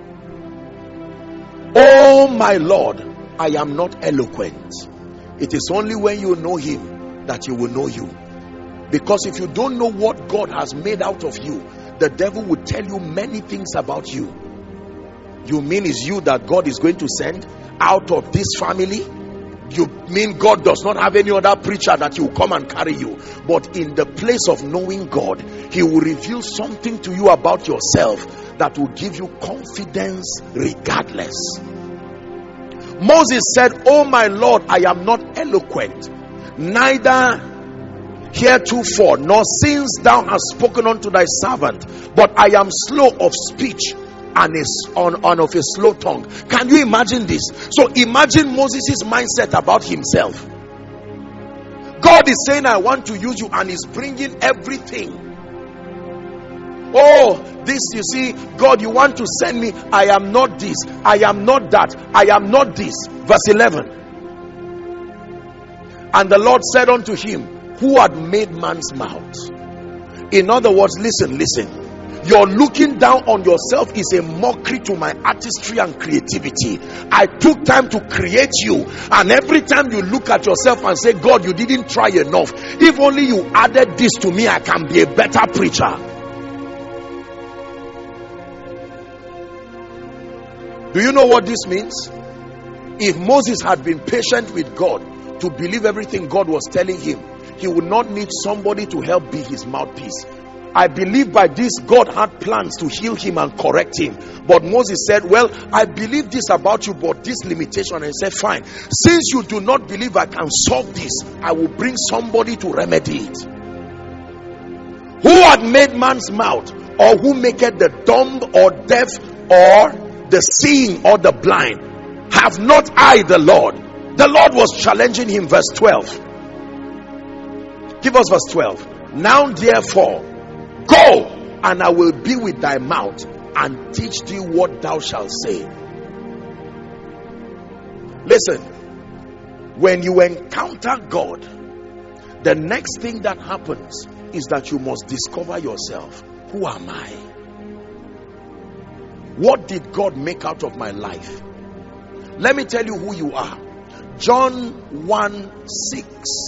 Oh my Lord, I am not eloquent. It is only when you know him that you will know you. Because if you don't know what God has made out of you, the devil will tell you many things about you. You mean it's you that God is going to send out of this family? You mean God does not have any other preacher that will come and carry you? But in the place of knowing God, he will reveal something to you about yourself that will give you confidence regardless. Moses said, oh my Lord, I am not eloquent, neither heretofore, nor since thou hast spoken unto thy servant, but I am slow of speech and is on, on of a slow tongue. Can you imagine this? So imagine Moses' mindset about himself. God is saying, I want to use you, and is bringing everything. Oh, this, you see, God, you want to send me. I am not this. I am not that. I am not this. Verse eleven. And the Lord said unto him, who had made man's mouth? In other words, listen, listen. Your looking down on yourself is a mockery to my artistry and creativity. I took time to create you, and every time you look at yourself and say, God, you didn't try enough. If only you added this to me, I can be a better preacher. Do you know what this means? If Moses had been patient with God to believe everything God was telling him, he would not need somebody to help be his mouthpiece. I believe by this God had plans to heal him and correct him. But Moses said, well, I believe this about you, but this limitation. And he said, fine. Since you do not believe I can solve this, I will bring somebody to remedy it. Who had made man's mouth? Or who maketh the dumb or deaf or the seeing or the blind? Have not I the Lord? The Lord was challenging him. Verse twelve. Give us verse twelve. Now therefore, go, and I will be with thy mouth, and teach thee what thou shalt say. Listen, when you encounter God, the next thing that happens is that you must discover yourself. Who am I? What did God make out of my life? Let me tell you who you are. John one six.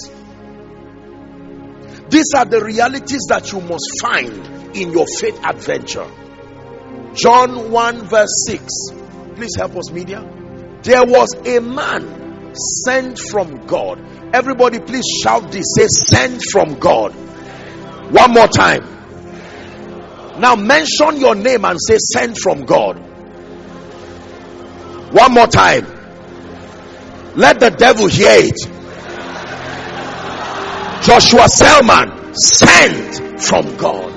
These are the realities that you must find in your faith adventure. John one verse six. Please help us, media. There was a man sent from God. Everybody please shout this. Say, sent from God. One more time. Now mention your name and say, sent from God. One more time. Let the devil hear it. Joshua Selman, sent from God.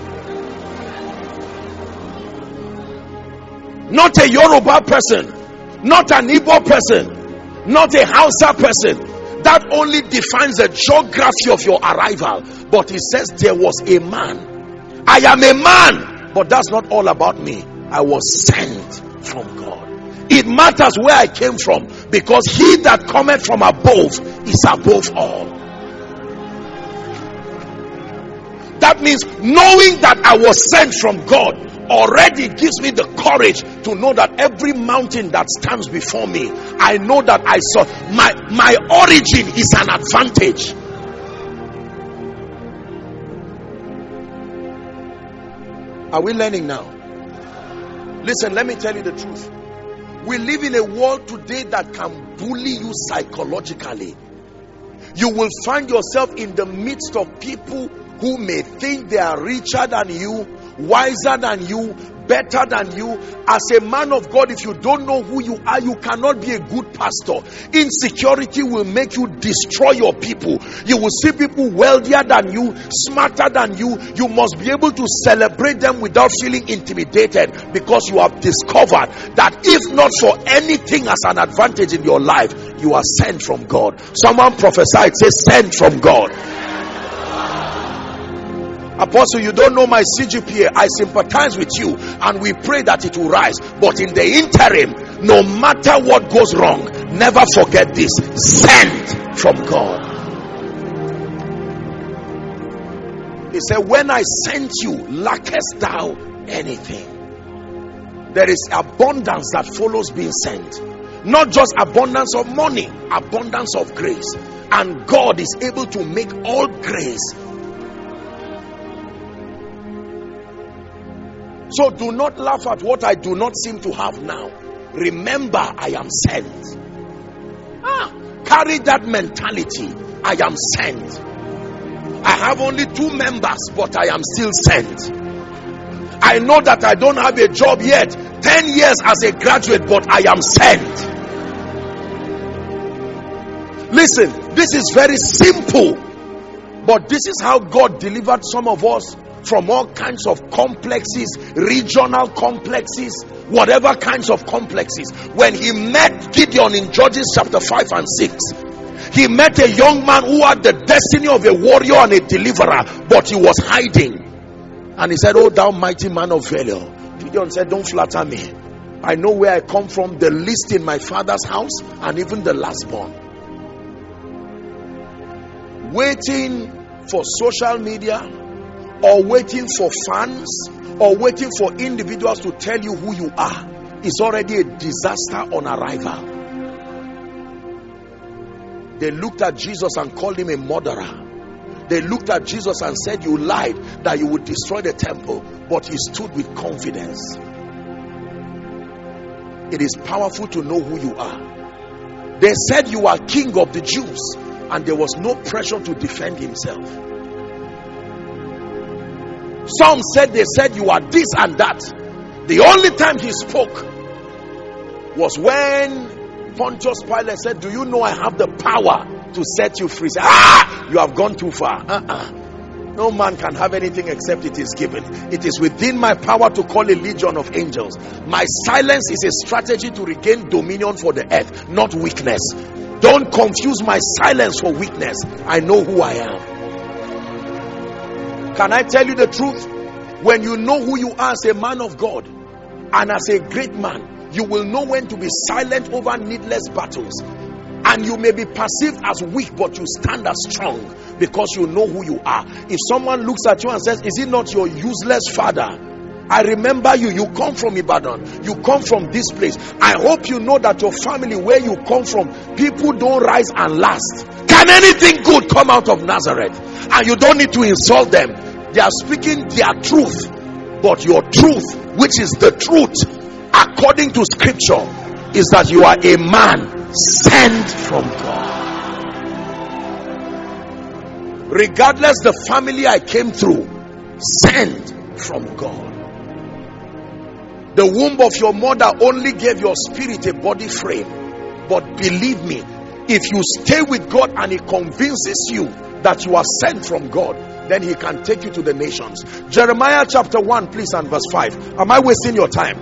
Not a Yoruba person, not an Igbo person, not a Hausa person. That only defines the geography of your arrival. But it says there was a man. I am a man, but that's not all about me. I was sent from God. It matters where I came from, because he that cometh from above is above all. That means knowing that I was sent from God already gives me the courage to know that every mountain that stands before me, I know that I saw my my origin is an advantage. Are we learning now? Listen, let me tell you the truth. We live in a world today that can bully you psychologically. You will find yourself in the midst of people who may think they are richer than you, wiser than you, better than you. As a man of God, if you don't know who you are, you cannot be a good pastor. Insecurity will make you destroy your people. You will see people wealthier than you, smarter than you. You must be able to celebrate them without feeling intimidated, because you have discovered that if not for anything as an advantage in your life, you are sent from God. Someone prophesied, say sent from God. Apostle, you don't know my C G P A. I sympathize with you and we pray that it will rise. But in the interim, no matter what goes wrong, never forget this: sent from God. He said, when I sent you, lackest thou anything? There is abundance that follows being sent. Not just abundance of money, abundance of grace. And God is able to make all grace. So do not laugh at what I do not seem to have now. Remember, I am sent. Ah, carry that mentality. I am sent. I have only two members, but I am still sent. I know that I don't have a job yet. Ten years as a graduate, but I am sent. Listen, this is very simple, but this is how God delivered some of us from all kinds of complexes, regional complexes, whatever kinds of complexes. When he met Gideon in Judges chapter five and six, he met a young man who had the destiny of a warrior and a deliverer, but he was hiding. And he said, "Oh, thou mighty man of valor." Gideon said, "Don't flatter me. I know where I come from, the least in my father's house, and even the lastborn." Waiting for social media, or waiting for fans, or waiting for individuals to tell you who you are, is already a disaster on arrival. They looked at Jesus and called him a murderer. They looked at Jesus and said, "You lied that you would destroy the temple," but he stood with confidence. It is powerful to know who you are. They said you are king of the Jews, and there was no pressure to defend himself. Some said they said you are this and that. The only time he spoke was when Pontius Pilate said, "Do you know I have the power to set you free?" He said, "Ah, you have gone too far." Uh-uh. No man can have anything except it is given. It is within my power to call a legion of angels. My silence is a strategy to regain dominion for the earth, not weakness. Don't confuse my silence for weakness. I know who I am. Can I tell you the truth? When you know who you are as a man of God and as a great man, you will know when to be silent over needless battles. And you may be perceived as weak, but you stand as strong because you know who you are. If someone looks at you and says, "Is it not your useless father? I remember you. You come from Ibadan. You come from this place. I hope you know that your family, where you come from, people don't rise and last. Can anything good come out of Nazareth?" And you don't need to insult them. They are speaking their truth. But your truth, which is the truth according to scripture, is that you are a man sent from God. Regardless the family I came through, sent from God. The womb of your mother only gave your spirit a body frame. But believe me, if you stay with God and he convinces you that you are sent from God, then he can take you to the nations. Jeremiah chapter one, please, and verse five. Am I wasting your time?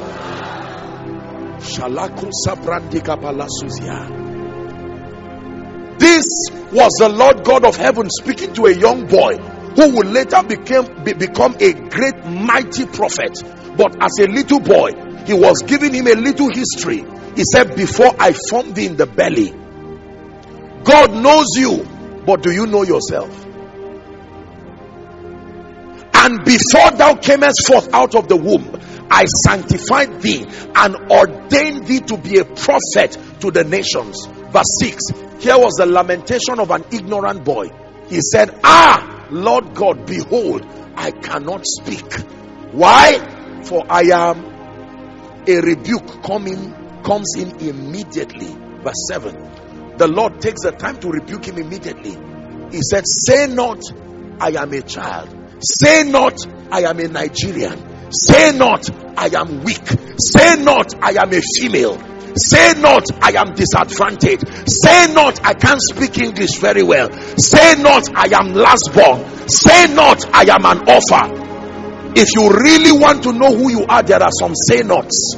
This was the Lord God of heaven speaking to a young boy who would later became, be, become a great mighty prophet. But as a little boy, he was giving him a little history. He said, "Before I formed thee in the belly." God knows you, but do you know yourself? And before thou camest forth out of the womb, I sanctified thee and ordained thee to be a prophet to the nations. Verse six. Here was the lamentation of an ignorant boy. He said, ah, Lord God, behold, I cannot speak. Why? For I am a rebuke coming, comes in immediately. Verse seven. The Lord takes the time to rebuke him immediately. He said, say not, I am a child. Say not, I am a Nigerian. Say not, I am weak. Say not, I am a female. Say not, I am disadvantaged. Say not, I can't speak English very well. Say not, I am last born. Say not, I am an orphan. If you really want to know who you are, there are some say nots.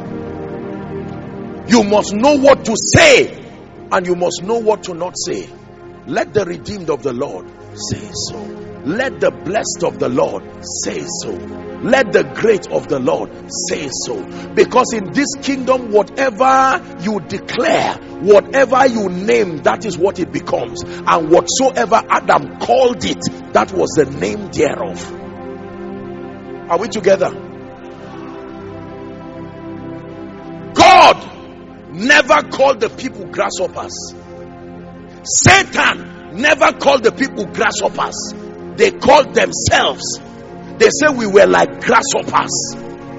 You must know what to say, and you must know what to not say. Let the redeemed of the Lord say so. Let the blessed of the Lord say so. Let the great of the Lord say so. Because in this kingdom, whatever you declare, whatever you name, that is what it becomes. And whatsoever Adam called it, that was the name thereof. Are we together? God never called the people grasshoppers. Satan never called the people grasshoppers. They called themselves. They say we were like grasshoppers.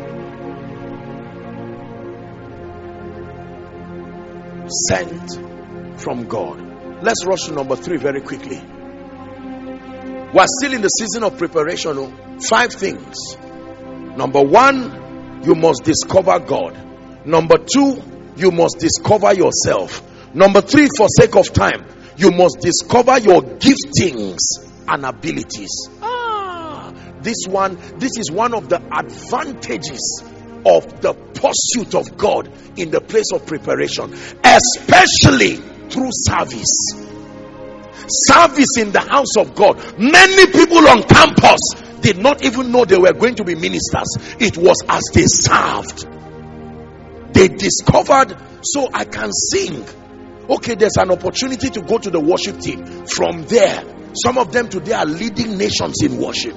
Sent from God. Let's rush to number three very quickly. We're still in the season of preparation. Oh, five things. Number one, you must discover God. Number two, you must discover yourself. Number three, for sake of time, you must discover your giftings and abilities. Ah, this one, this is one of the advantages of the pursuit of God in the place of preparation, especially through service. Service in the house of God. Many people on campus did not even know they were going to be ministers. It was as they served. They discovered, so I can sing. Okay, there's an opportunity to go to the worship team. From there, some of them today are leading nations in worship.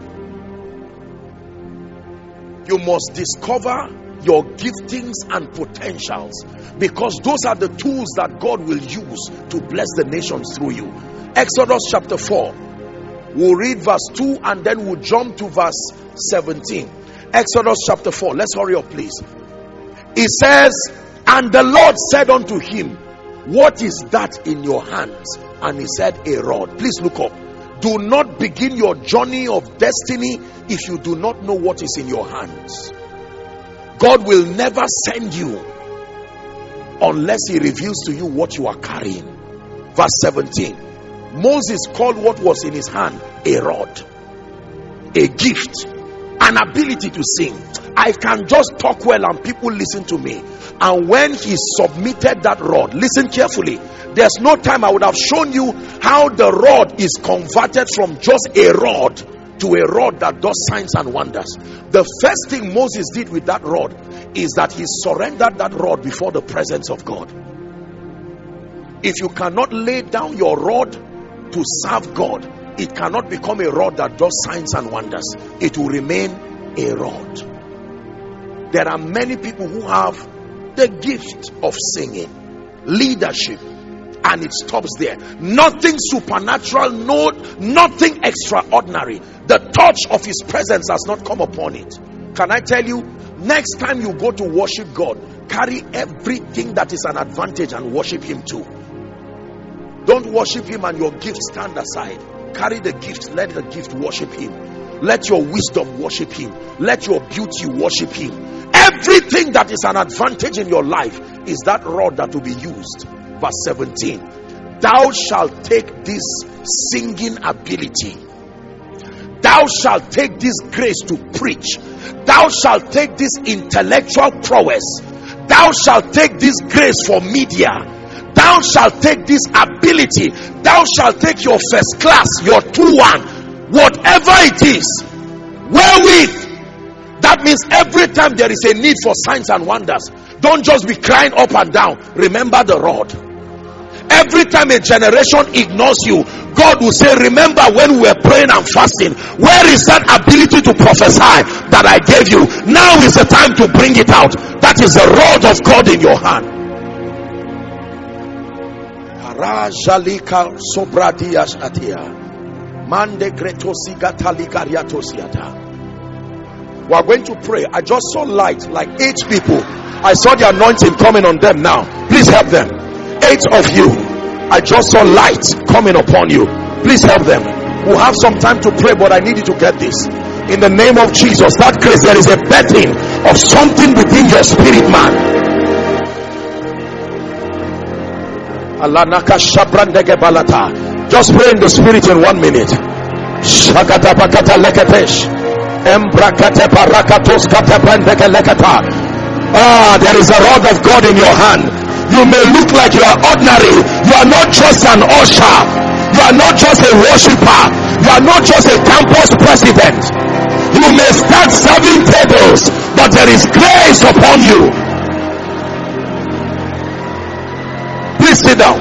You must discover your giftings and potentials, because those are the tools that God will use to bless the nations through you. Exodus chapter four. We'll read verse two and then we'll jump to verse seventeen. Exodus chapter four. Let's hurry up, please. It says, and the Lord said unto him, what is that in your hands? And he said, a rod. Please look up. Do not begin your journey of destiny if you do not know what is in your hands. God will never send you unless he reveals to you what you are carrying. Verse seventeen. Moses called what was in his hand a rod, a gift, an ability to sing. I can just talk well and people listen to me. And when he submitted that rod, listen carefully, there's no time I would have shown you how the rod is converted from just a rod to a rod that does signs and wonders. The first thing Moses did with that rod is that he surrendered that rod before the presence of God. If you cannot lay down your rod to serve God, it cannot become a rod that does signs and wonders. It will remain a rod. There are many people who have the gift of singing, leadership, and it stops there. Nothing supernatural, no, nothing extraordinary. The touch of his presence has not come upon it. Can I tell you, next time you go to worship God, carry everything that is an advantage and worship him too. Don't worship him and your gift stand aside. Carry the gift, let the gift worship him. Let your wisdom worship him. Let your beauty worship him. Everything that is an advantage in your life is that rod that will be used. Verse seventeen. Thou shalt take this singing ability. Thou shalt take this grace to preach. Thou shalt take this intellectual prowess. Thou shalt take this grace for media. Thou shalt take this ability. Thou shalt take your first class, your two one, whatever it is, wherewith. That means every time there is a need for signs and wonders, don't just be crying up and down. Remember the rod. Every time a generation ignores you, God will say, remember when we were praying and fasting, where is that ability to prophesy that I gave you? Now is the time to bring it out. That is the rod of God in your hand. We are going to pray. I just saw light, like eight people. I saw the anointing coming on them now. Please help them. Eight of you. I just saw light coming upon you. Please help them. We'll have some time to pray, but I need you to get this. In the name of Jesus, that grace, there is a betting of something within your spirit, man. Just pray in the spirit in one minute. Ah, there is a rod of God in your hand. You may look like you are ordinary. You are not just an usher. You are not just a worshiper. You are not just a campus president. You may start serving tables, but there is grace upon you. Please sit down.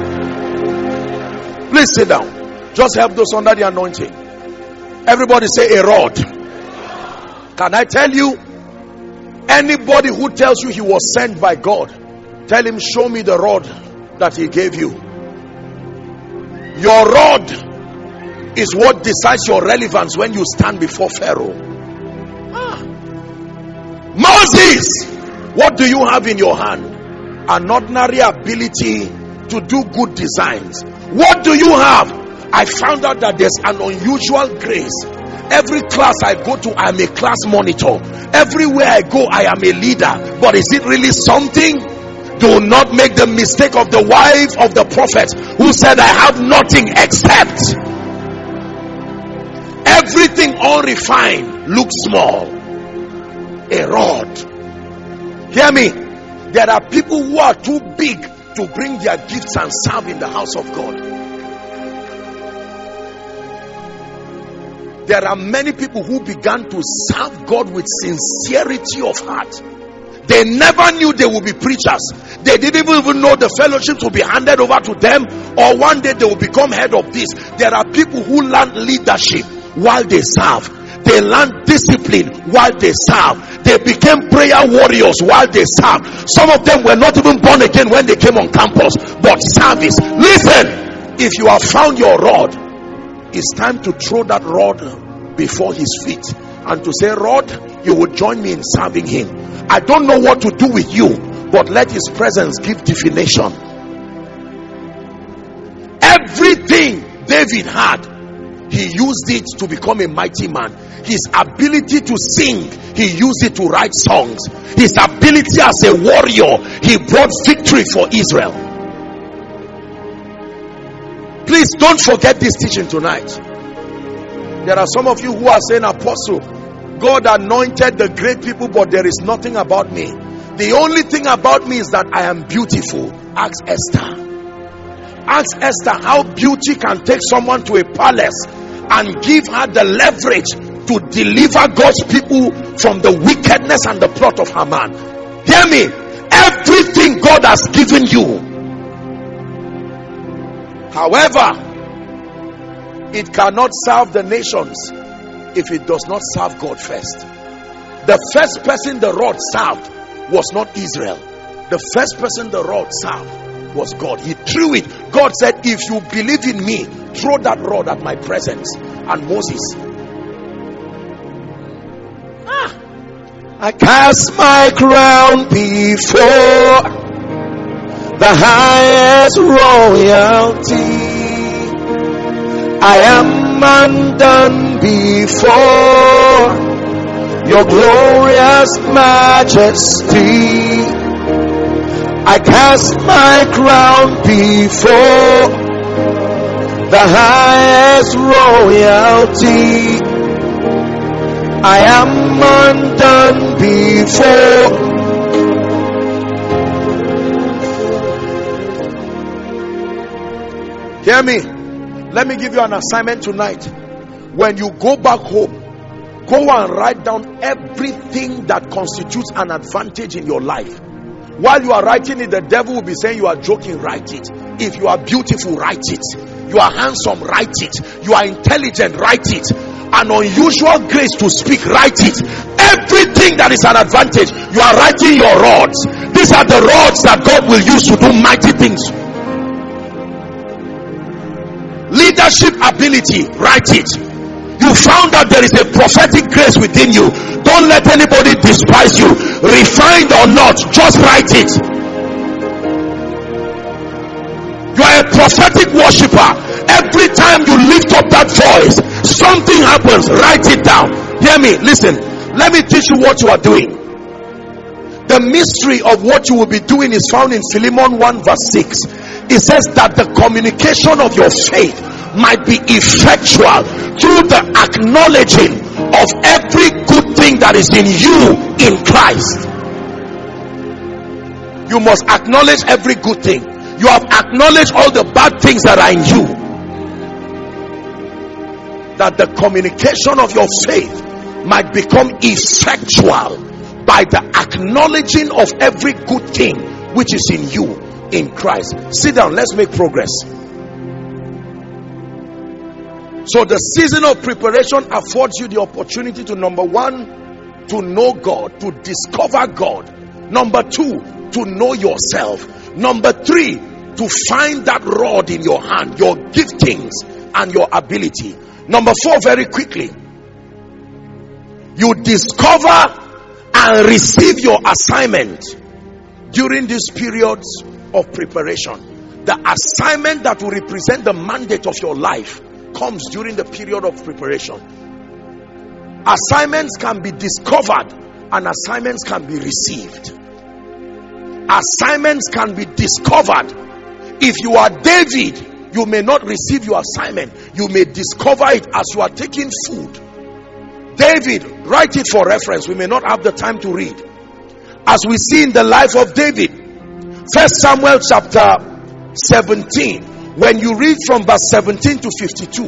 Please sit down. Just help those under the anointing. Everybody say a rod. Can I tell you, anybody who tells you he was sent by God, tell him, show me the rod that he gave you. Your rod is what decides your relevance when you stand before Pharaoh. Ah. Moses, what do you have in your hand? An ordinary ability to do good designs. What do you have? I found out that there's an unusual grace. Every class I go to, I'm a class monitor. Everywhere I go, I am a leader. But is it really something? Do not make the mistake of the wife of the prophet who said, I have nothing except. Everything unrefined looks small. A rod. Hear me. There are people who are too big to bring their gifts and serve in the house of God. There are many people who began to serve God with sincerity of heart. They never knew they would be preachers. They didn't even know the fellowships will be handed over to them, or one day they will become head of this. There are people who learn leadership while they serve. They learn discipline while they serve. They became prayer warriors while they serve. Some of them were not even born again when they came on campus, but service. Listen, if you have found your rod, it's time to throw that rod before his feet and to say, Rod, you will join me in serving him. I don't know what to do with you, but let his presence give definition. Everything David had, he used it to become a mighty man. His ability to sing, he used it to write songs. His ability as a warrior, he brought victory for Israel. Please don't forget this teaching tonight. There are some of you who are saying, Apostle, God anointed the great people, but there is nothing about me. The only thing about me is that I am beautiful. Ask Esther. Ask Esther how beauty can take someone to a palace and give her the leverage to deliver God's people from the wickedness and the plot of Haman. Hear me. Everything God has given you, however, it cannot serve the nations if it does not serve God first. The first person the rod served was not Israel. The first person the rod served was God. He threw it. God said, if you believe in me, throw that rod at my presence. And Moses, ah, I cast my crown before the highest royalty. I am undone before your glorious majesty. I cast my crown before the highest royalty. I am undone before. Hear me. Let me give you an assignment tonight. When you go back home, go and write down everything that constitutes an advantage in your life. While you are writing it, the devil will be saying you are joking. Write it. If you are beautiful, write it. You are handsome, write it. You are intelligent, write it. An unusual grace to speak, write it. Everything that is an advantage, you are writing your rods. These are the rods that God will use to do mighty things. Leadership ability, write it. You found out there is a prophetic grace within you. Don't let anybody despise you. Refined or not, just write it. You are a prophetic worshiper. Every time you lift up that voice, something happens. Write it down. Hear me, listen. Let me teach you what you are doing. The mystery of what you will be doing is found in Philemon one verse six. It says that the communication of your faith might be effectual through the acknowledging of every good thing that is in you in Christ. You must acknowledge every good thing. You have acknowledged all the bad things that are in you. That the communication of your faith might become effectual by the acknowledging of every good thing which is in you in Christ. Sit down, let's make progress. So the season of preparation affords you the opportunity to, number one, to know God, to discover God. Number two, to know yourself. Number three, to find that rod in your hand, your giftings and your ability. Number four, very quickly, you discover and receive your assignment during these periods of preparation. The assignment that will represent the mandate of your life comes during the period of preparation. Assignments can be discovered and assignments can be received. Assignments can be discovered. If you are David, you may not receive your assignment. You may discover it as you are taking food. David, write it for reference. We may not have the time to read. As we see in the life of David, First Samuel chapter seventeen, when you read from verse seventeen to fifty-two,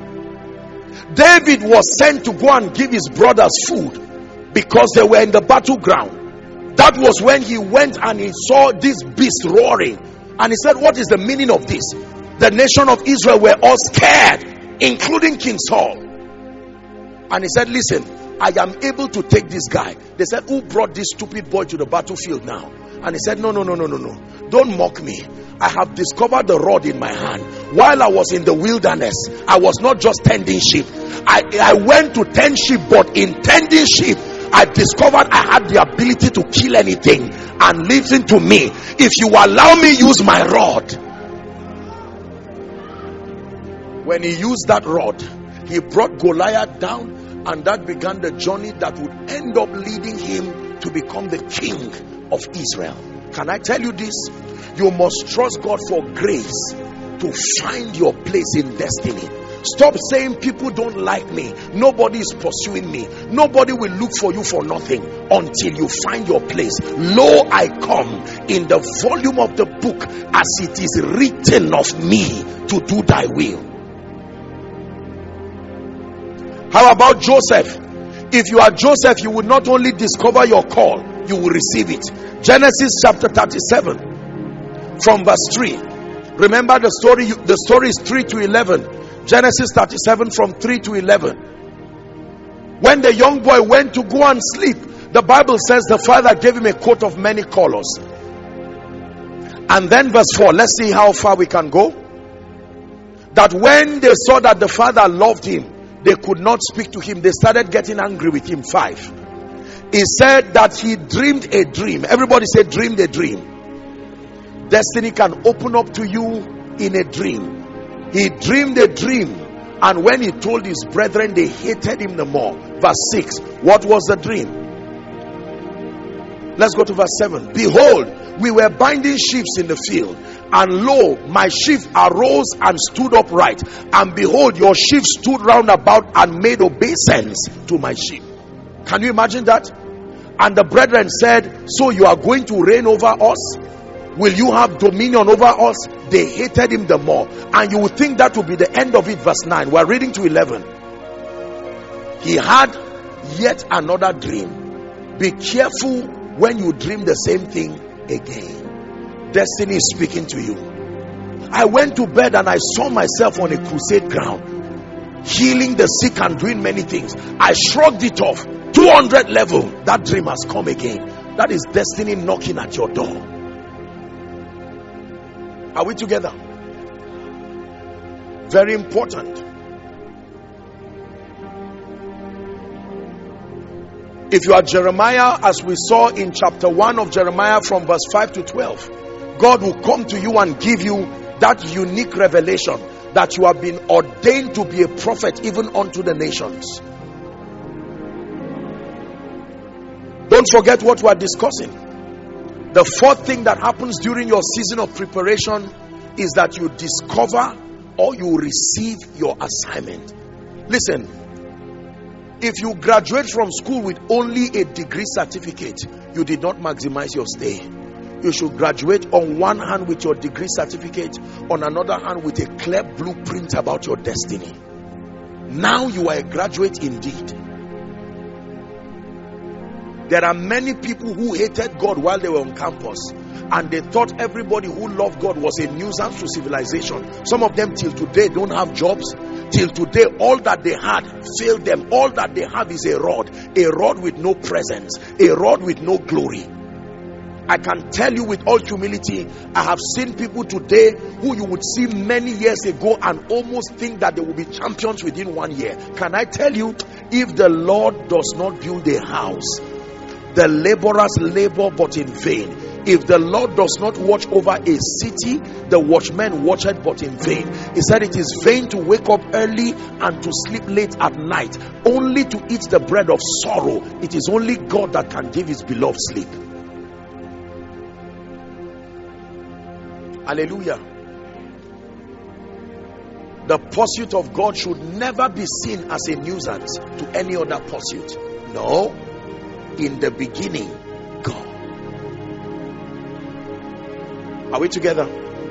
David was sent to go and give his brothers food because they were in the battleground. That was when he went and he saw this beast roaring, and he said, what is the meaning of this? The nation of Israel were all scared, including King Saul. And he said, listen, I am able to take this guy. They said, who brought this stupid boy to the battlefield now? And he said, no, no, no, no, no, no. Don't mock me. I have discovered the rod in my hand. While I was in the wilderness, I was not just tending sheep. I, I went to tend sheep, but in tending sheep, I discovered I had the ability to kill anything. And listen to me, if you allow me use my rod. When he used that rod, he brought Goliath down, and that began the journey that would end up leading him to become the king of Israel. Can I tell you this? You must trust God for grace to find your place in destiny. Stop saying people don't like me, nobody is pursuing me, nobody will look for you for nothing until you find your place. Lo, I come in the volume of the book as it is written of me to do thy will. How about Joseph? If you are Joseph, you will not only discover your call, you will receive it. Genesis chapter thirty-seven from verse three. Remember the story, the story is three to eleven. Genesis thirty-seven from three to eleven. When the young boy went to go and sleep, the Bible says the father gave him a coat of many colors. And then verse four, let's see how far we can go. That when they saw that the father loved him, they could not speak to him. They started getting angry with him. Five. He said that he dreamed a dream. Everybody say dreamed a dream. Destiny can open up to you in a dream. He dreamed a dream, and when he told his brethren, they hated him the more. Verse six. What was the dream? Let's go to verse seven. Behold, we were binding sheep in the field, and lo, my sheep arose and stood upright, and behold, your sheep stood round about and made obeisance to my sheep. Can you imagine that? And the brethren said, so you are going to reign over us? Will you have dominion over us? They hated him the more. And you would think that would be the end of it. Verse nine. We're reading to eleven. He had yet another dream. Be careful when you dream the same thing again. Destiny is speaking to you. I went to bed and I saw myself on a crusade ground, healing the sick and doing many things. I shrugged it off. two hundred level, that dream has come again. That is destiny knocking at your door. Are we together? Very important. If you are Jeremiah, as we saw in chapter one of Jeremiah from verse five to twelve, God will come to you and give you that unique revelation that you have been ordained to be a prophet even unto the nations. Don't forget what we are discussing. The fourth thing that happens during your season of preparation is that you discover or you receive your assignment. Listen, if you graduate from school with only a degree certificate, you did not maximize your stay. You should graduate on one hand with your degree certificate, on another hand with a clear blueprint about your destiny. Now you are a graduate indeed. There are many people who hated God while they were on campus, and they thought everybody who loved God was a nuisance to civilization. Some of them till today don't have jobs. Till today, all that they had failed them. All that they have is a rod, a rod with no presence, a rod with no glory. I can tell you with all humility, I have seen people today who you would see many years ago and almost think that they will be champions within one year. Can I tell you, if the Lord does not build a house, the laborers labor but in vain. If the Lord does not watch over a city, the watchmen watch it but in vain. He said it is vain to wake up early and to sleep late at night, only to eat the bread of sorrow. It is only God that can give his beloved sleep. Hallelujah. The pursuit of God should never be seen as a nuisance to any other pursuit. No. In the beginning, God. Are we together?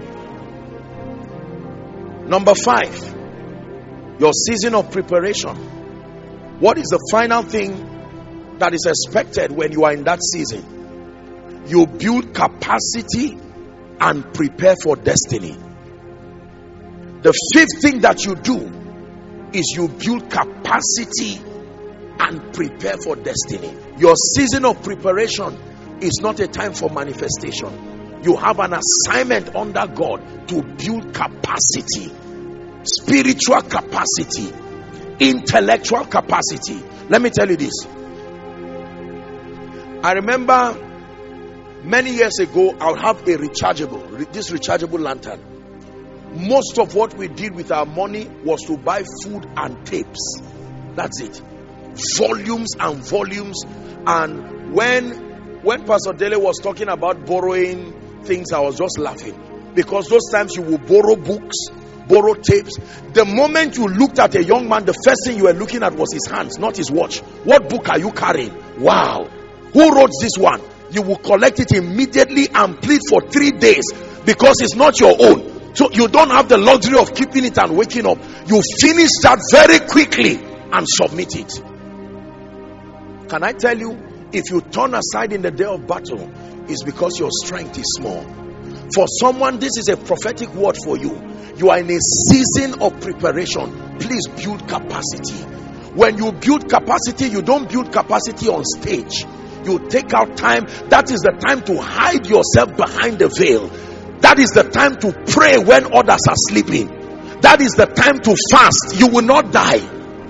Number five, your season of preparation. What is the final thing that is expected when you are in that season? You build capacity and prepare for destiny. The fifth thing that you do is you build capacity and prepare for destiny. Your season of preparation is not a time for manifestation. You have an assignment under God to build capacity, spiritual capacity, intellectual capacity. Let me tell you this. I remember many years ago, I would have a rechargeable, this rechargeable lantern. Most of what we did with our money was to buy food and tapes. That's it. Volumes and volumes. And when when Pastor Dele was talking about borrowing things, I was just laughing, because those times you will borrow books, borrow tapes. The moment you looked at a young man, the first thing you were looking at was his hands, not his watch. What book are you carrying? Wow, who wrote this one? You will collect it immediately and plead for three days because it's not your own. So you don't have the luxury of keeping it and waking up. You finish that very quickly and submit it. Can I tell you, if you turn aside in the day of battle, it's because your strength is small. For someone, this is a prophetic word for you. You are in a season of preparation. Please build capacity. When you build capacity, you don't build capacity on stage. You take out time. That is the time to hide yourself behind the veil. That is the time to pray when others are sleeping. That is the time to fast. You will not die.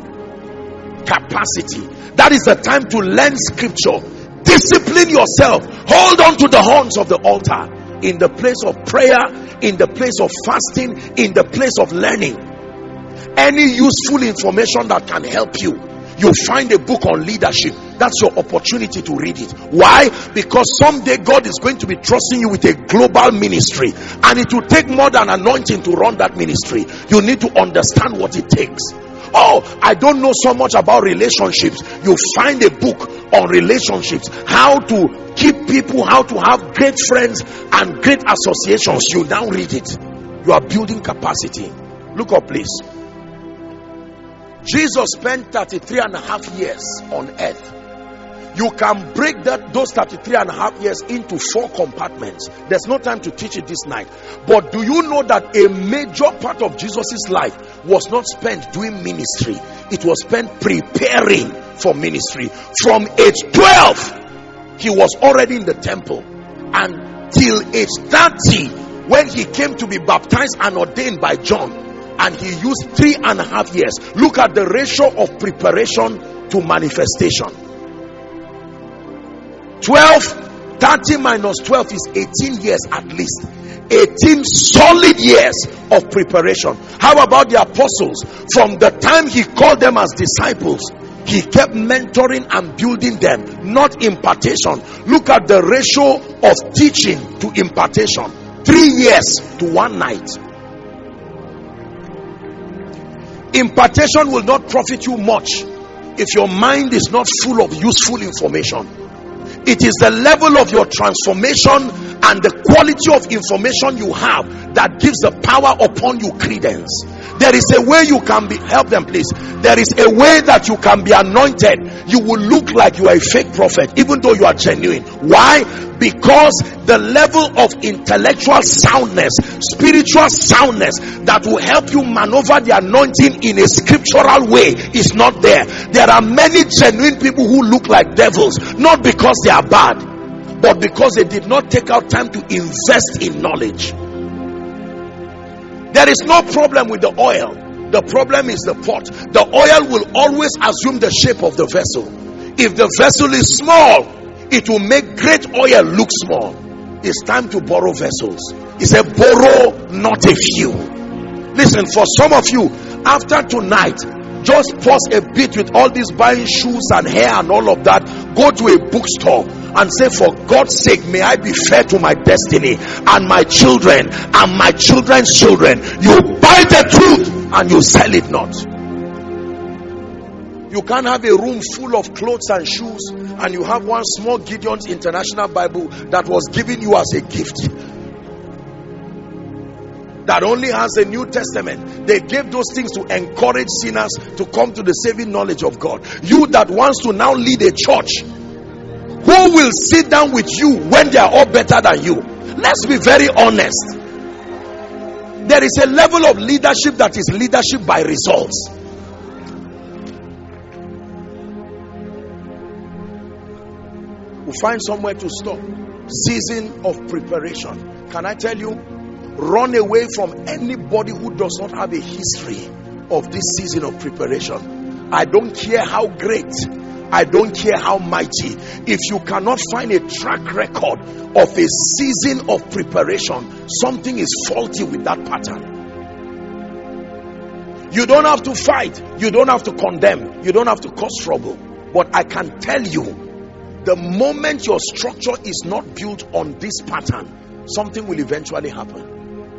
Capacity. That is the time to learn scripture. Discipline yourself. Hold on to the horns of the altar. In the place of prayer, in the place of fasting, in the place of learning. Any useful information that can help you. You find a book on leadership. That's your opportunity to read it. Why? Because someday God is going to be trusting you with a global ministry, and it will take more than anointing to run that ministry. You need to understand what it takes. Oh, I don't know so much about relationships. You find a book on relationships, how to keep people, how to have great friends and great associations. You now read it. You are building capacity. Look up, please. Jesus spent thirty-three and a half years on earth. You can break that those thirty-three and a half years into four compartments. There's no time to teach it this night. But do you know that a major part of Jesus's life was not spent doing ministry? It was spent preparing for ministry. From age twelve, he was already in the temple. And till age thirty, when he came to be baptized and ordained by John, and he used three and a half years. Look at the ratio of preparation to manifestation. twelve, thirty minus twelve is eighteen years at least. eighteen solid years of preparation. How about the apostles? From the time he called them as disciples, he kept mentoring and building them, not impartation. Look at the ratio of teaching to impartation. Three years to one night. Impartation will not profit you much if your mind is not full of useful information. It is the level of your transformation and the quality of information you have that gives the power upon you credence. There is a way you can be, help them please. There is a way that you can be anointed. You will look like you are a fake prophet even though you are genuine. Why? Because the level of intellectual soundness, spiritual soundness that will help you maneuver the anointing in a scriptural way is not there. There are many genuine people who look like devils, not because they are bad, but because they did not take out time to invest in knowledge. There is no problem with the oil. The problem is the pot. The oil will always assume the shape of the vessel. If the vessel is small, it will make great oil look small. It's time to borrow vessels. He said, borrow not a few. Listen, for some of you, after tonight, just pause a bit with all this buying shoes and hair and all of that. Go to a bookstore and say, for God's sake, may I be fair to my destiny and my children and my children's children. You buy the truth and you sell it not. You can't have a room full of clothes and shoes and you have one small Gideon's International Bible that was given you as a gift, that only has a New Testament. They gave those things to encourage sinners to come to the saving knowledge of God. You that wants to now lead a church, who will sit down with you when they are all better than you? Let's be very honest. There is a level of leadership that is leadership by results. We'll find somewhere to stop. Season of preparation. Can I tell you? Run away from anybody who does not have a history of this season of preparation. I don't care how great, I don't care how mighty. If you cannot find a track record of a season of preparation, something is faulty with that pattern. You don't have to fight, you don't have to condemn, you don't have to cause trouble. But I can tell you, the moment your structure is not built on this pattern, something will eventually happen.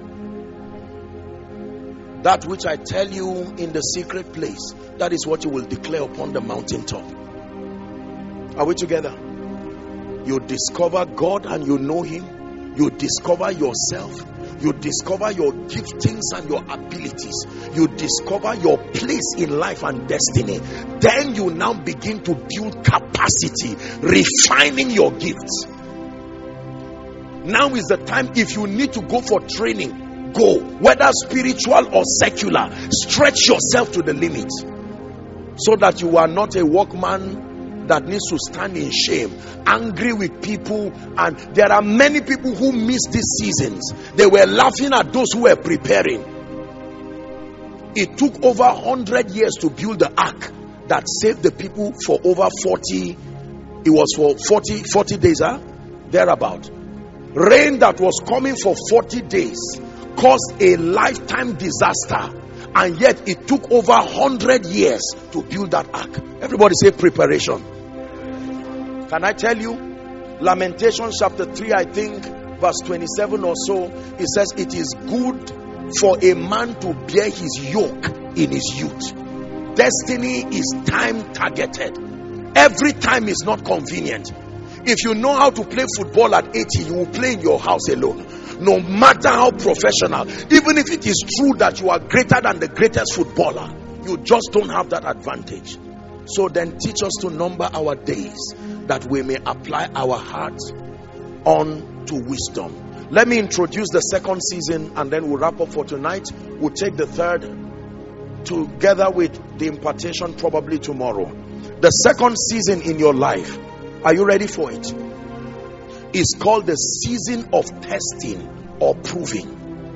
That which I tell you in the secret place, that is what you will declare upon the mountaintop. Are we together? You discover God and you know Him. You discover yourself. You discover your giftings and your abilities. You discover your place in life and destiny. Then you now begin to build capacity, refining your gifts. Now is the time. If you need to go for training, go, whether spiritual or secular. Stretch yourself to the limit, so that you are not a workman that needs to stand in shame, angry with people. And there are many people who miss these seasons. They were laughing at those who were preparing. It took over one hundred years to build the ark that saved the people for over forty. It was for forty, forty days, huh? Thereabout. Rain that was coming for forty days caused a lifetime disaster, and yet it took over one hundred years to build that ark. Everybody say preparation. Can I tell you, Lamentations chapter three, I think verse twenty-seven or so, it says it is good for a man to bear his yoke in his youth. Destiny is time targeted. Every time is not convenient. If you know how to play football at eighty, you will play in your house alone. No matter how professional, even if it is true that you are greater than the greatest footballer, you just don't have that advantage. So then teach us to number our days, that we may apply our hearts on to wisdom. Let me introduce the second season, and then we'll wrap up for tonight. We'll take the third together with the impartation probably tomorrow. The second season in your life, are you ready for it? It's called the season of testing or proving.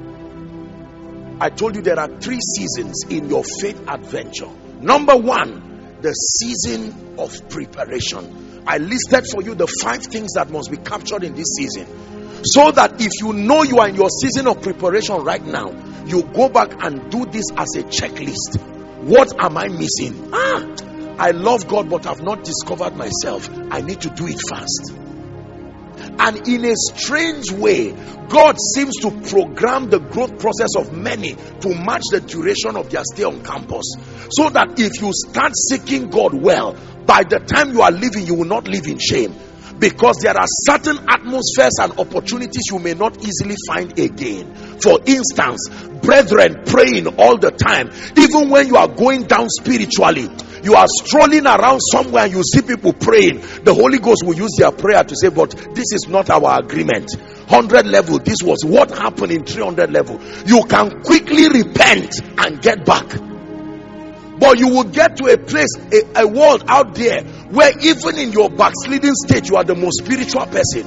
I told you there are three seasons in your faith adventure. Number one, the season of preparation. I listed for you the five things that must be captured in this season, so that if you know you are in your season of preparation right now, you go back and do this as a checklist. What am I missing? Ah, I love God, but I've not discovered myself. I need to do it fast. And in a strange way, God seems to program the growth process of many to match the duration of their stay on campus, so that if you start seeking God well, by the time you are leaving, you will not live in shame, because there are certain atmospheres and opportunities you may not easily find again. For instance, brethren praying all the time, even when you are going down spiritually. You are strolling around somewhere and you see people praying. The Holy Ghost will use their prayer to say, but this is not our agreement. one hundred level, this was what happened in three hundred level. You can quickly repent and get back. But you will get to a place, a, a world out there, where even in your backsliding state, you are the most spiritual person.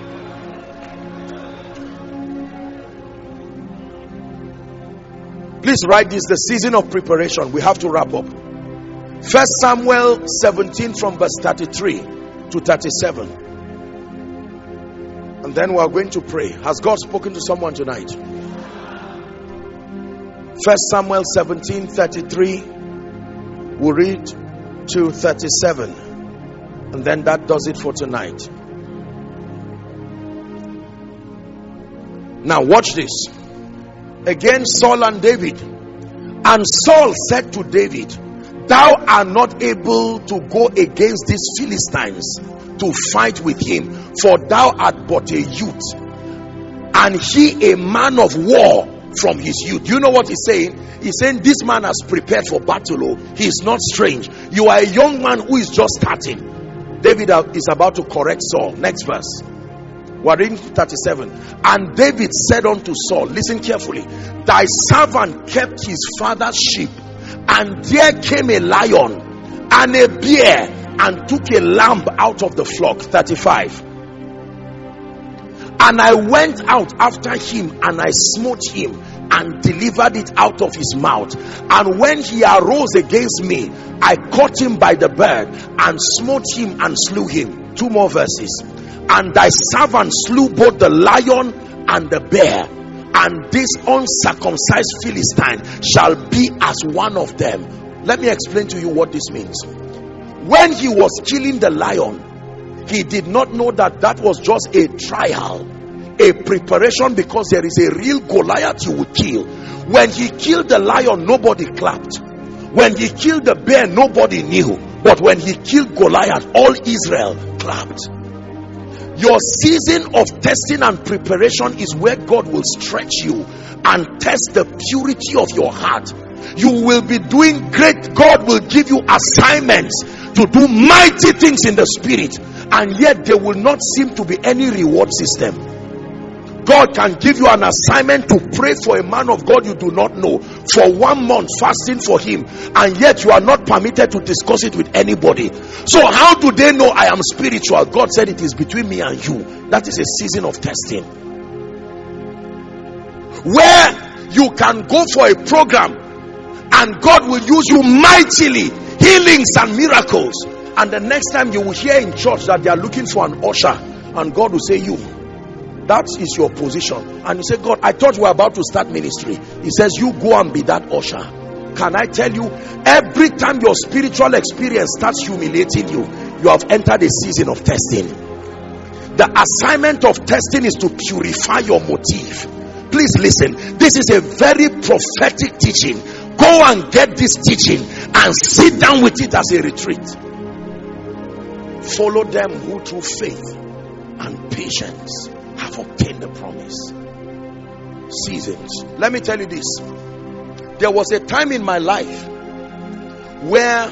Please write this, the season of preparation. We have to wrap up. First Samuel seventeen from verse thirty-three to thirty-seven. And then we are going to pray. Has God spoken to someone tonight? First Samuel seventeen thirty-three. We'll read to thirty-seven. And then that does it for tonight. Now watch this. Again, Saul and David. And Saul said to David, thou art not able to go against these Philistines to fight with him, for thou art but a youth, and he a man of war from his youth. Do you know what he's saying? He's saying this man has prepared for battle. Oh, he is not strange. You are a young man who is just starting. David is about to correct Saul. Next verse. We're reading thirty-seven. And David said unto Saul, listen carefully, thy servant kept his father's sheep, and there came a lion and a bear and took a lamb out of the flock. thirty-five. And I went out after him, and I smote him and delivered it out of his mouth. And when he arose against me, I caught him by the beard and smote him and slew him. Two more verses. And thy servant slew both the lion and the bear, and this uncircumcised Philistine shall be as one of them. Let me explain to you what this means. When he was killing the lion, he did not know that that was just a trial, a preparation, because there is a real Goliath you would kill. When he killed the lion, nobody clapped. When he killed the bear, nobody knew. But when he killed Goliath, all Israel clapped. Your season of testing and preparation is where God will stretch you and test the purity of your heart. You will be doing great. God will give you assignments to do mighty things in the spirit, and yet there will not seem to be any reward system. God can give you an assignment to pray for a man of God you do not know for one month, fasting for him, and yet you are not permitted to discuss it with anybody. So how do they know I am spiritual? God said it is between me and you. That is a season of testing, where you can go for a program and God will use you mightily, healings and miracles, and the next time you will hear in church that they are looking for an usher, and God will say, you, that is your position. And you say, God, I thought we were about to start ministry. He says, you go and be that usher. Can I tell you, every time your spiritual experience starts humiliating you, you have entered a season of testing. The assignment of testing is to purify your motive. Please listen, this is a very prophetic teaching. Go and get this teaching and sit down with it as a retreat. Follow them who through faith and patience have obtained the promise. Seasons. Let me tell you this. There was a time in my life where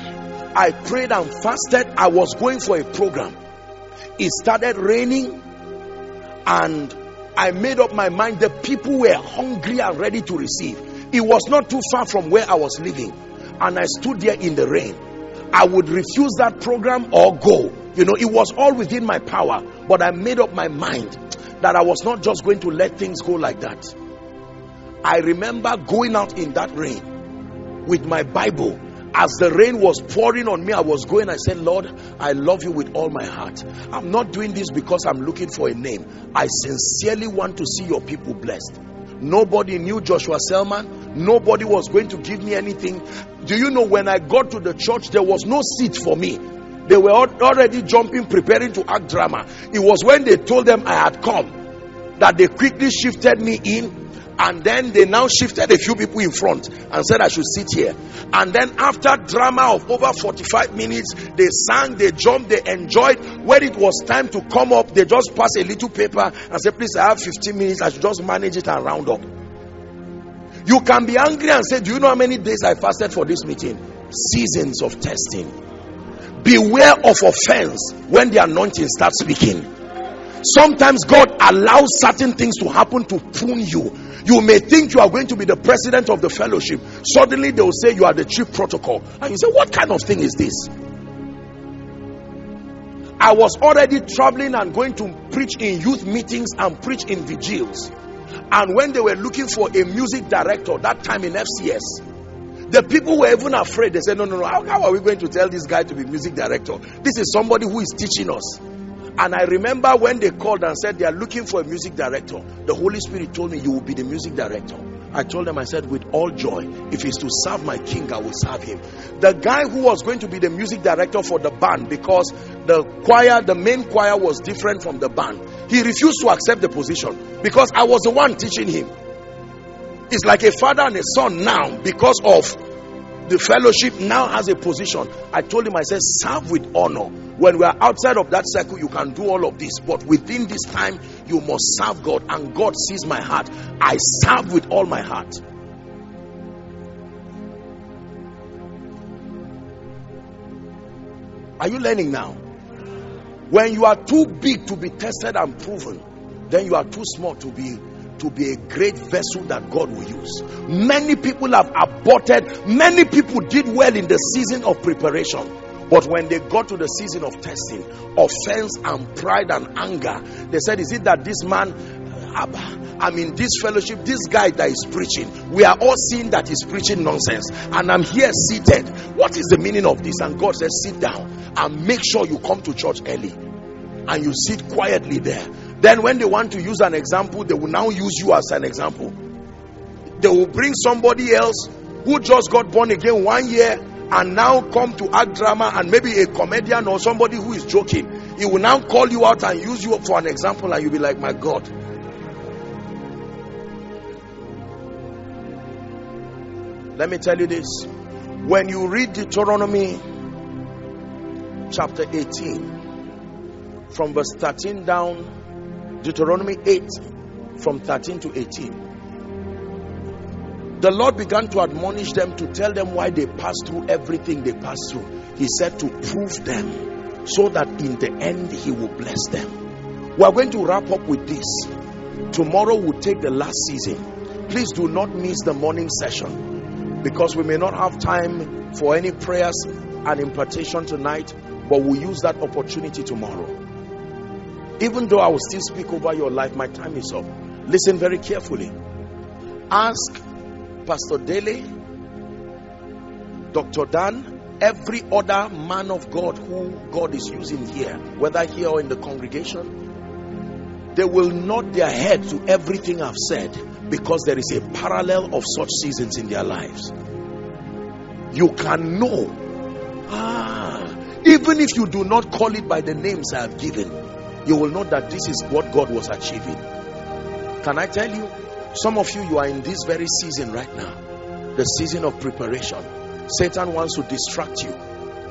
I prayed and fasted. I was going for a program. It started raining, and I made up my mind. The people were hungry and ready to receive. It was not too far from where I was living, and I stood there in the rain. I would refuse that program or go. You know, it was all within my power, but I made up my mind that I was not just going to let things go like that. I remember going out in that rain with my Bible. As the rain was pouring on me, I was going, I said, Lord, I love you with all my heart. I'm not doing this because I'm looking for a name. I sincerely want to see your people blessed. Nobody knew Joshua Selman. Nobody was going to give me anything. Do you know, when I got to the church, there was no seat for me. They were already jumping, preparing to act drama. It was when they told them I had come that they quickly shifted me in. And then they now shifted a few people in front and said I should sit here. And then after drama of over forty-five minutes, they sang, they jumped, they enjoyed. When it was time to come up, they just passed a little paper and said, please, I have fifteen minutes. I should just manage it and round up. You can be angry and say, do you know how many days I fasted for this meeting? Seasons of testing. Beware of offense when the anointing starts speaking. Sometimes God allows certain things to happen to prune you. You may think you are going to be the president of the fellowship. Suddenly they will say you are the chief protocol. And you say, what kind of thing is this? I was already traveling and going to preach in youth meetings and preach in vigils. And when they were looking for a music director, that time in F C S, the people were even afraid. They said, no, no, no, how, how are we going to tell this guy to be music director? This is somebody who is teaching us. And I remember when they called and said they are looking for a music director, the Holy Spirit told me, you will be the music director. I told them, I said, with all joy, if it's to serve my king, I will serve him. The guy who was going to be the music director for the band, because the choir, the main choir was different from the band, he refused to accept the position because I was the one teaching him. It's like a father and a son now, because of the fellowship now has a position. I told him, I said, serve with honor. When we are outside of that circle, you can do all of this, but within this time, you must serve God, and God sees my heart. I serve with all my heart. Are you learning now? When you are too big to be tested and proven, then you are too small to be to be a great vessel that God will use. Many people have aborted. Many people did well in the season of preparation. But when they got to the season of testing, offense and pride and anger, they said, is it that this man, I'm in this fellowship, this guy that is preaching, we are all seeing that he's preaching nonsense, and I'm here seated. What is the meaning of this? And God says, sit down and make sure you come to church early and you sit quietly there. Then when they want to use an example, they will now use you as an example. They will bring somebody else who just got born again one year and now come to act drama, and maybe a comedian or somebody who is joking. He will now call you out and use you for an example, and you'll be like, my God. Let me tell you this. When you read Deuteronomy chapter eighteen, from verse thirteen down, Deuteronomy eight, from thirteen to eighteen, the Lord began to admonish them, to tell them why they passed through everything they passed through. He said to prove them, so that in the end he will bless them. We are going to wrap up with this. Tomorrow we'll take the last season. Please do not miss the morning session, because we may not have time for any prayers and impartation tonight, but we'll use that opportunity tomorrow. Even though I will still speak over your life, my time is up. Listen very carefully. Ask Pastor Dele, Doctor Dan, every other man of God who God is using here, whether here or in the congregation, they will nod their head to everything I've said, because there is a parallel of such seasons in their lives. You can know, ah, even if you do not call it by the names I have given, you will know that this is what God was achieving. Can I tell you? Some of you, you are in this very season right now, the season of preparation. Satan wants to distract you.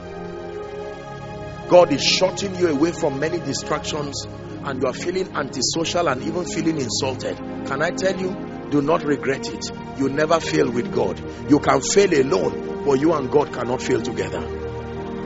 God is shutting you away from many distractions, and you are feeling antisocial and even feeling insulted. Can I tell you? Do not regret it. You never fail with God. You can fail alone, but you and God cannot fail together.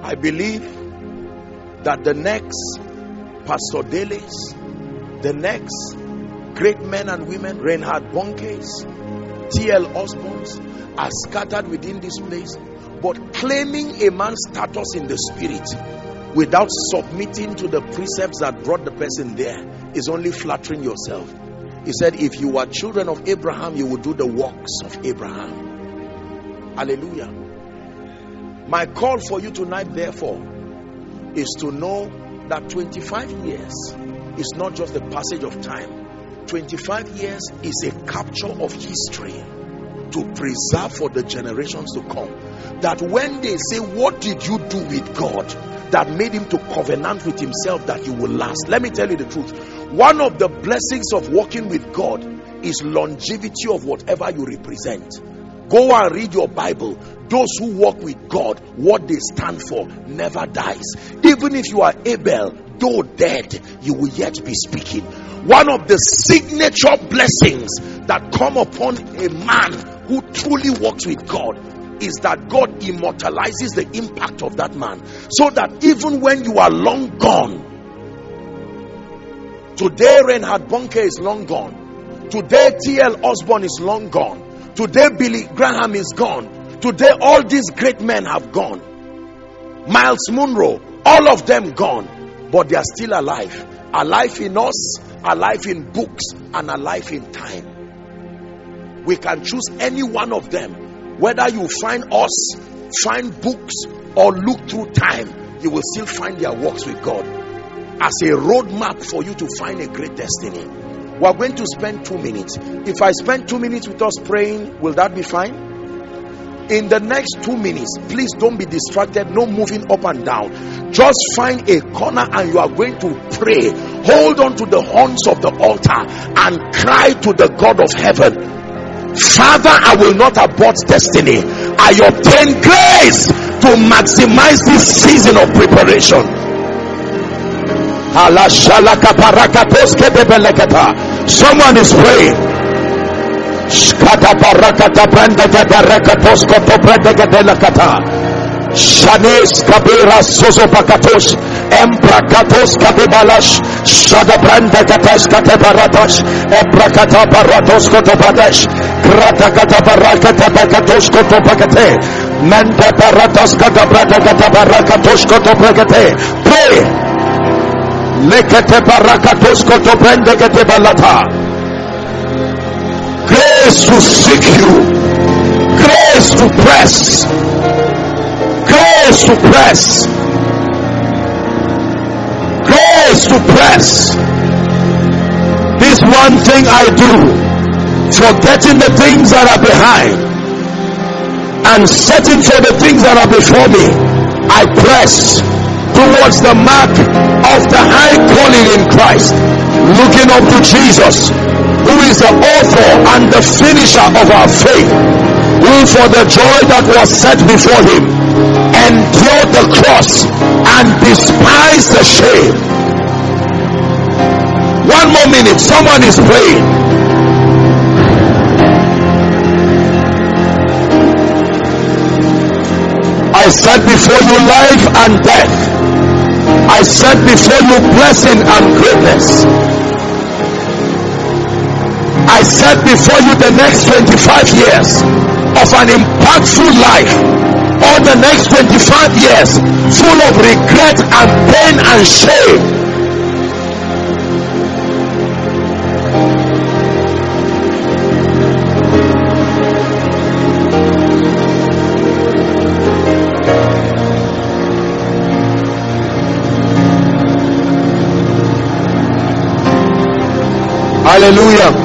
I believe that the next Pastor Deles, the next great men and women, Reinhard Bonnke's, T L Osborne's, are scattered within this place, but claiming a man's status in the spirit without submitting to the precepts that brought the person there is only flattering yourself. He said, if you are children of Abraham, you will do the works of Abraham. Hallelujah. My call for you tonight, therefore, is to know that twenty-five years is not just a passage of time. twenty-five years is a capture of history to preserve for the generations to come. That when they say, what did you do with God that made him to covenant with himself that you will last? Let me tell you the truth. One of the blessings of walking with God is longevity of whatever you represent. Go and read your Bible. Those who walk with God, what they stand for never dies. Even if you are Abel, though dead, you will yet be speaking. One of the signature blessings that come upon a man who truly walks with God is that God immortalizes the impact of that man, so that even when you are long gone, today Reinhard Bonnke is long gone, today T L Osborne is long gone, today Billy Graham is gone, today all these great men have gone, Miles Monroe, all of them gone, but they are still alive. Alive in us, alive in books, and alive in time. We can choose any one of them. Whether you find us, find books, or look through time, you will still find their works with God as a roadmap for you to find a great destiny. We are going to spend two minutes. If I spend two minutes with us praying, will that be fine? In the next two minutes, please don't be distracted. No moving up and down. Just find a corner and you are going to pray. Hold on to the horns of the altar and cry to the God of heaven. Father, I will not abort destiny. I obtain grace to maximize this season of preparation. Someone is praying. Shanes kabira sozo bakatosh embrakatos kabibalash shadabranda katash katebaratosh embrakata baratos kotobadesh kratakata barakata bakatosh kotobakate manda baratos katabranda katabarakatosh kotobakate. Pray. Lekete barakatos kotobranda katebalata. Grace to seek you, grace to press, grace to press, grace to press. This one thing I do, forgetting the things that are behind and setting for the things that are before me, I press towards the mark of the high calling in Christ, looking up to Jesus, who is the author and the finisher of our faith, who for the joy that was set before him endured the cross and despised the shame. One more minute, someone is praying. I set before you life and death. I set before you blessing and greatness. I set before you the next twenty-five years of an impactful life, or the next twenty-five years full of regret and pain and shame. Hallelujah.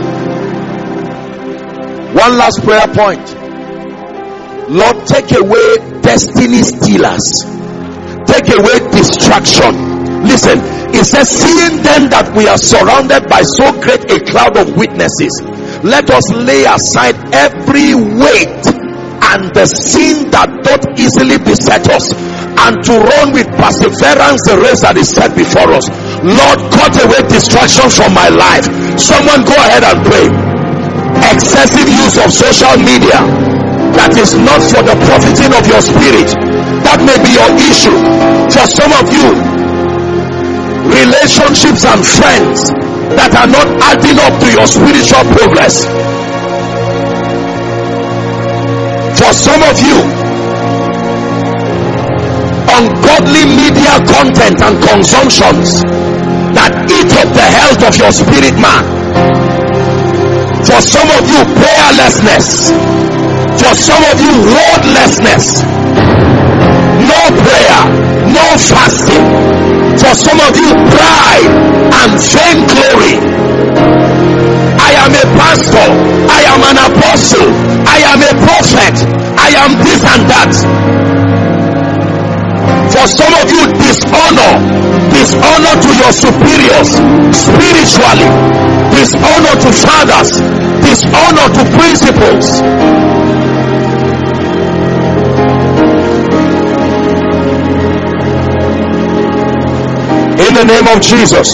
One last prayer point. Lord, take away destiny stealers. Take away distraction. Listen, it says, seeing then that we are surrounded by so great a cloud of witnesses, let us lay aside every weight and the sin that doth easily beset us, and to run with perseverance the race that is set before us. Lord, cut away distraction from my life. Someone go ahead and pray. Excessive use of social media, that is not for the profiting of your spirit. That may be your issue. For some of you, relationships and friends that are not adding up to your spiritual progress. For some of you, ungodly media content and consumptions that eat up the health of your spirit man. For some of you, prayerlessness. For some of you, wordlessness. No prayer, no fasting. For some of you, pride and vainglory. I am a pastor, I am an apostle, I am a prophet, I am this and that. For some of you, dishonor, dishonor to your superiors spiritually, dishonor to fathers, dishonor to principals. In the name of Jesus.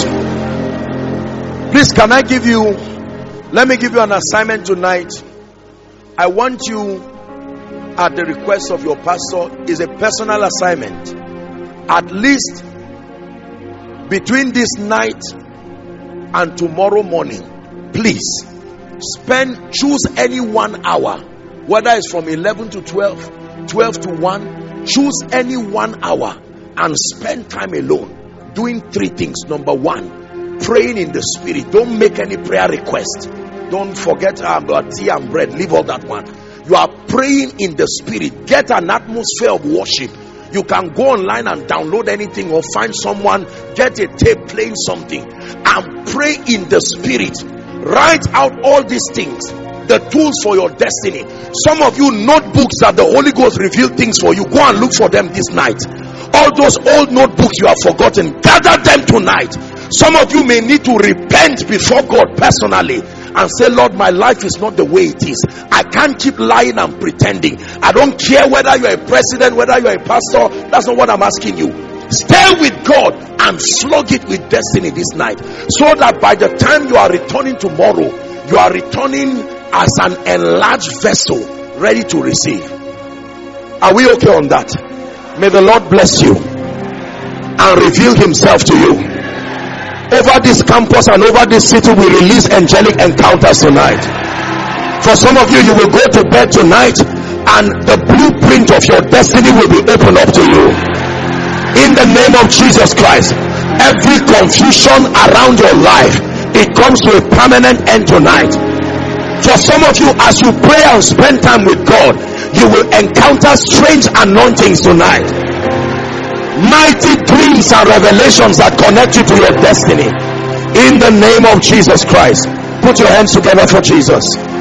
Please, can I give you, let me give you an assignment tonight. I want you, at the request of your pastor, is a personal assignment. At least between this night and tomorrow morning, please spend, choose any one hour, whether it's from eleven to twelve, twelve to one, choose any one hour and spend time alone doing three things. Number one, praying in the spirit. Don't make any prayer request. Don't forget um, tea and bread. Leave all that one. You are praying in the spirit. Get an atmosphere of worship. You can go online and download anything or find someone, get a tape playing something and pray in the spirit. Write out all these things, the tools for your destiny. Some of you, notebooks that the Holy Ghost revealed things for you, go and look for them this night. All those old notebooks you have forgotten, gather them tonight. Some of you may need to repent before God personally and say, Lord, my life is not the way it is. I can't keep lying and pretending. I don't care whether you're a president, whether you're a pastor. That's not what I'm asking you. Stay with God and slug it with destiny this night, so that by the time you are returning tomorrow, you are returning as an enlarged vessel, ready to receive. Are we okay on that? May the Lord bless you and reveal himself to you. Over this campus and over this city, we release angelic encounters tonight. For some of you, you will go to bed tonight and the blueprint of your destiny will be opened up to you. In the name of Jesus Christ, every confusion around your life, it comes to a permanent end tonight. For some of you, as you pray and spend time with God, you will encounter strange anointings tonight. Mighty dreams and revelations that connect you to your destiny. In the name of Jesus Christ. Put your hands together for Jesus.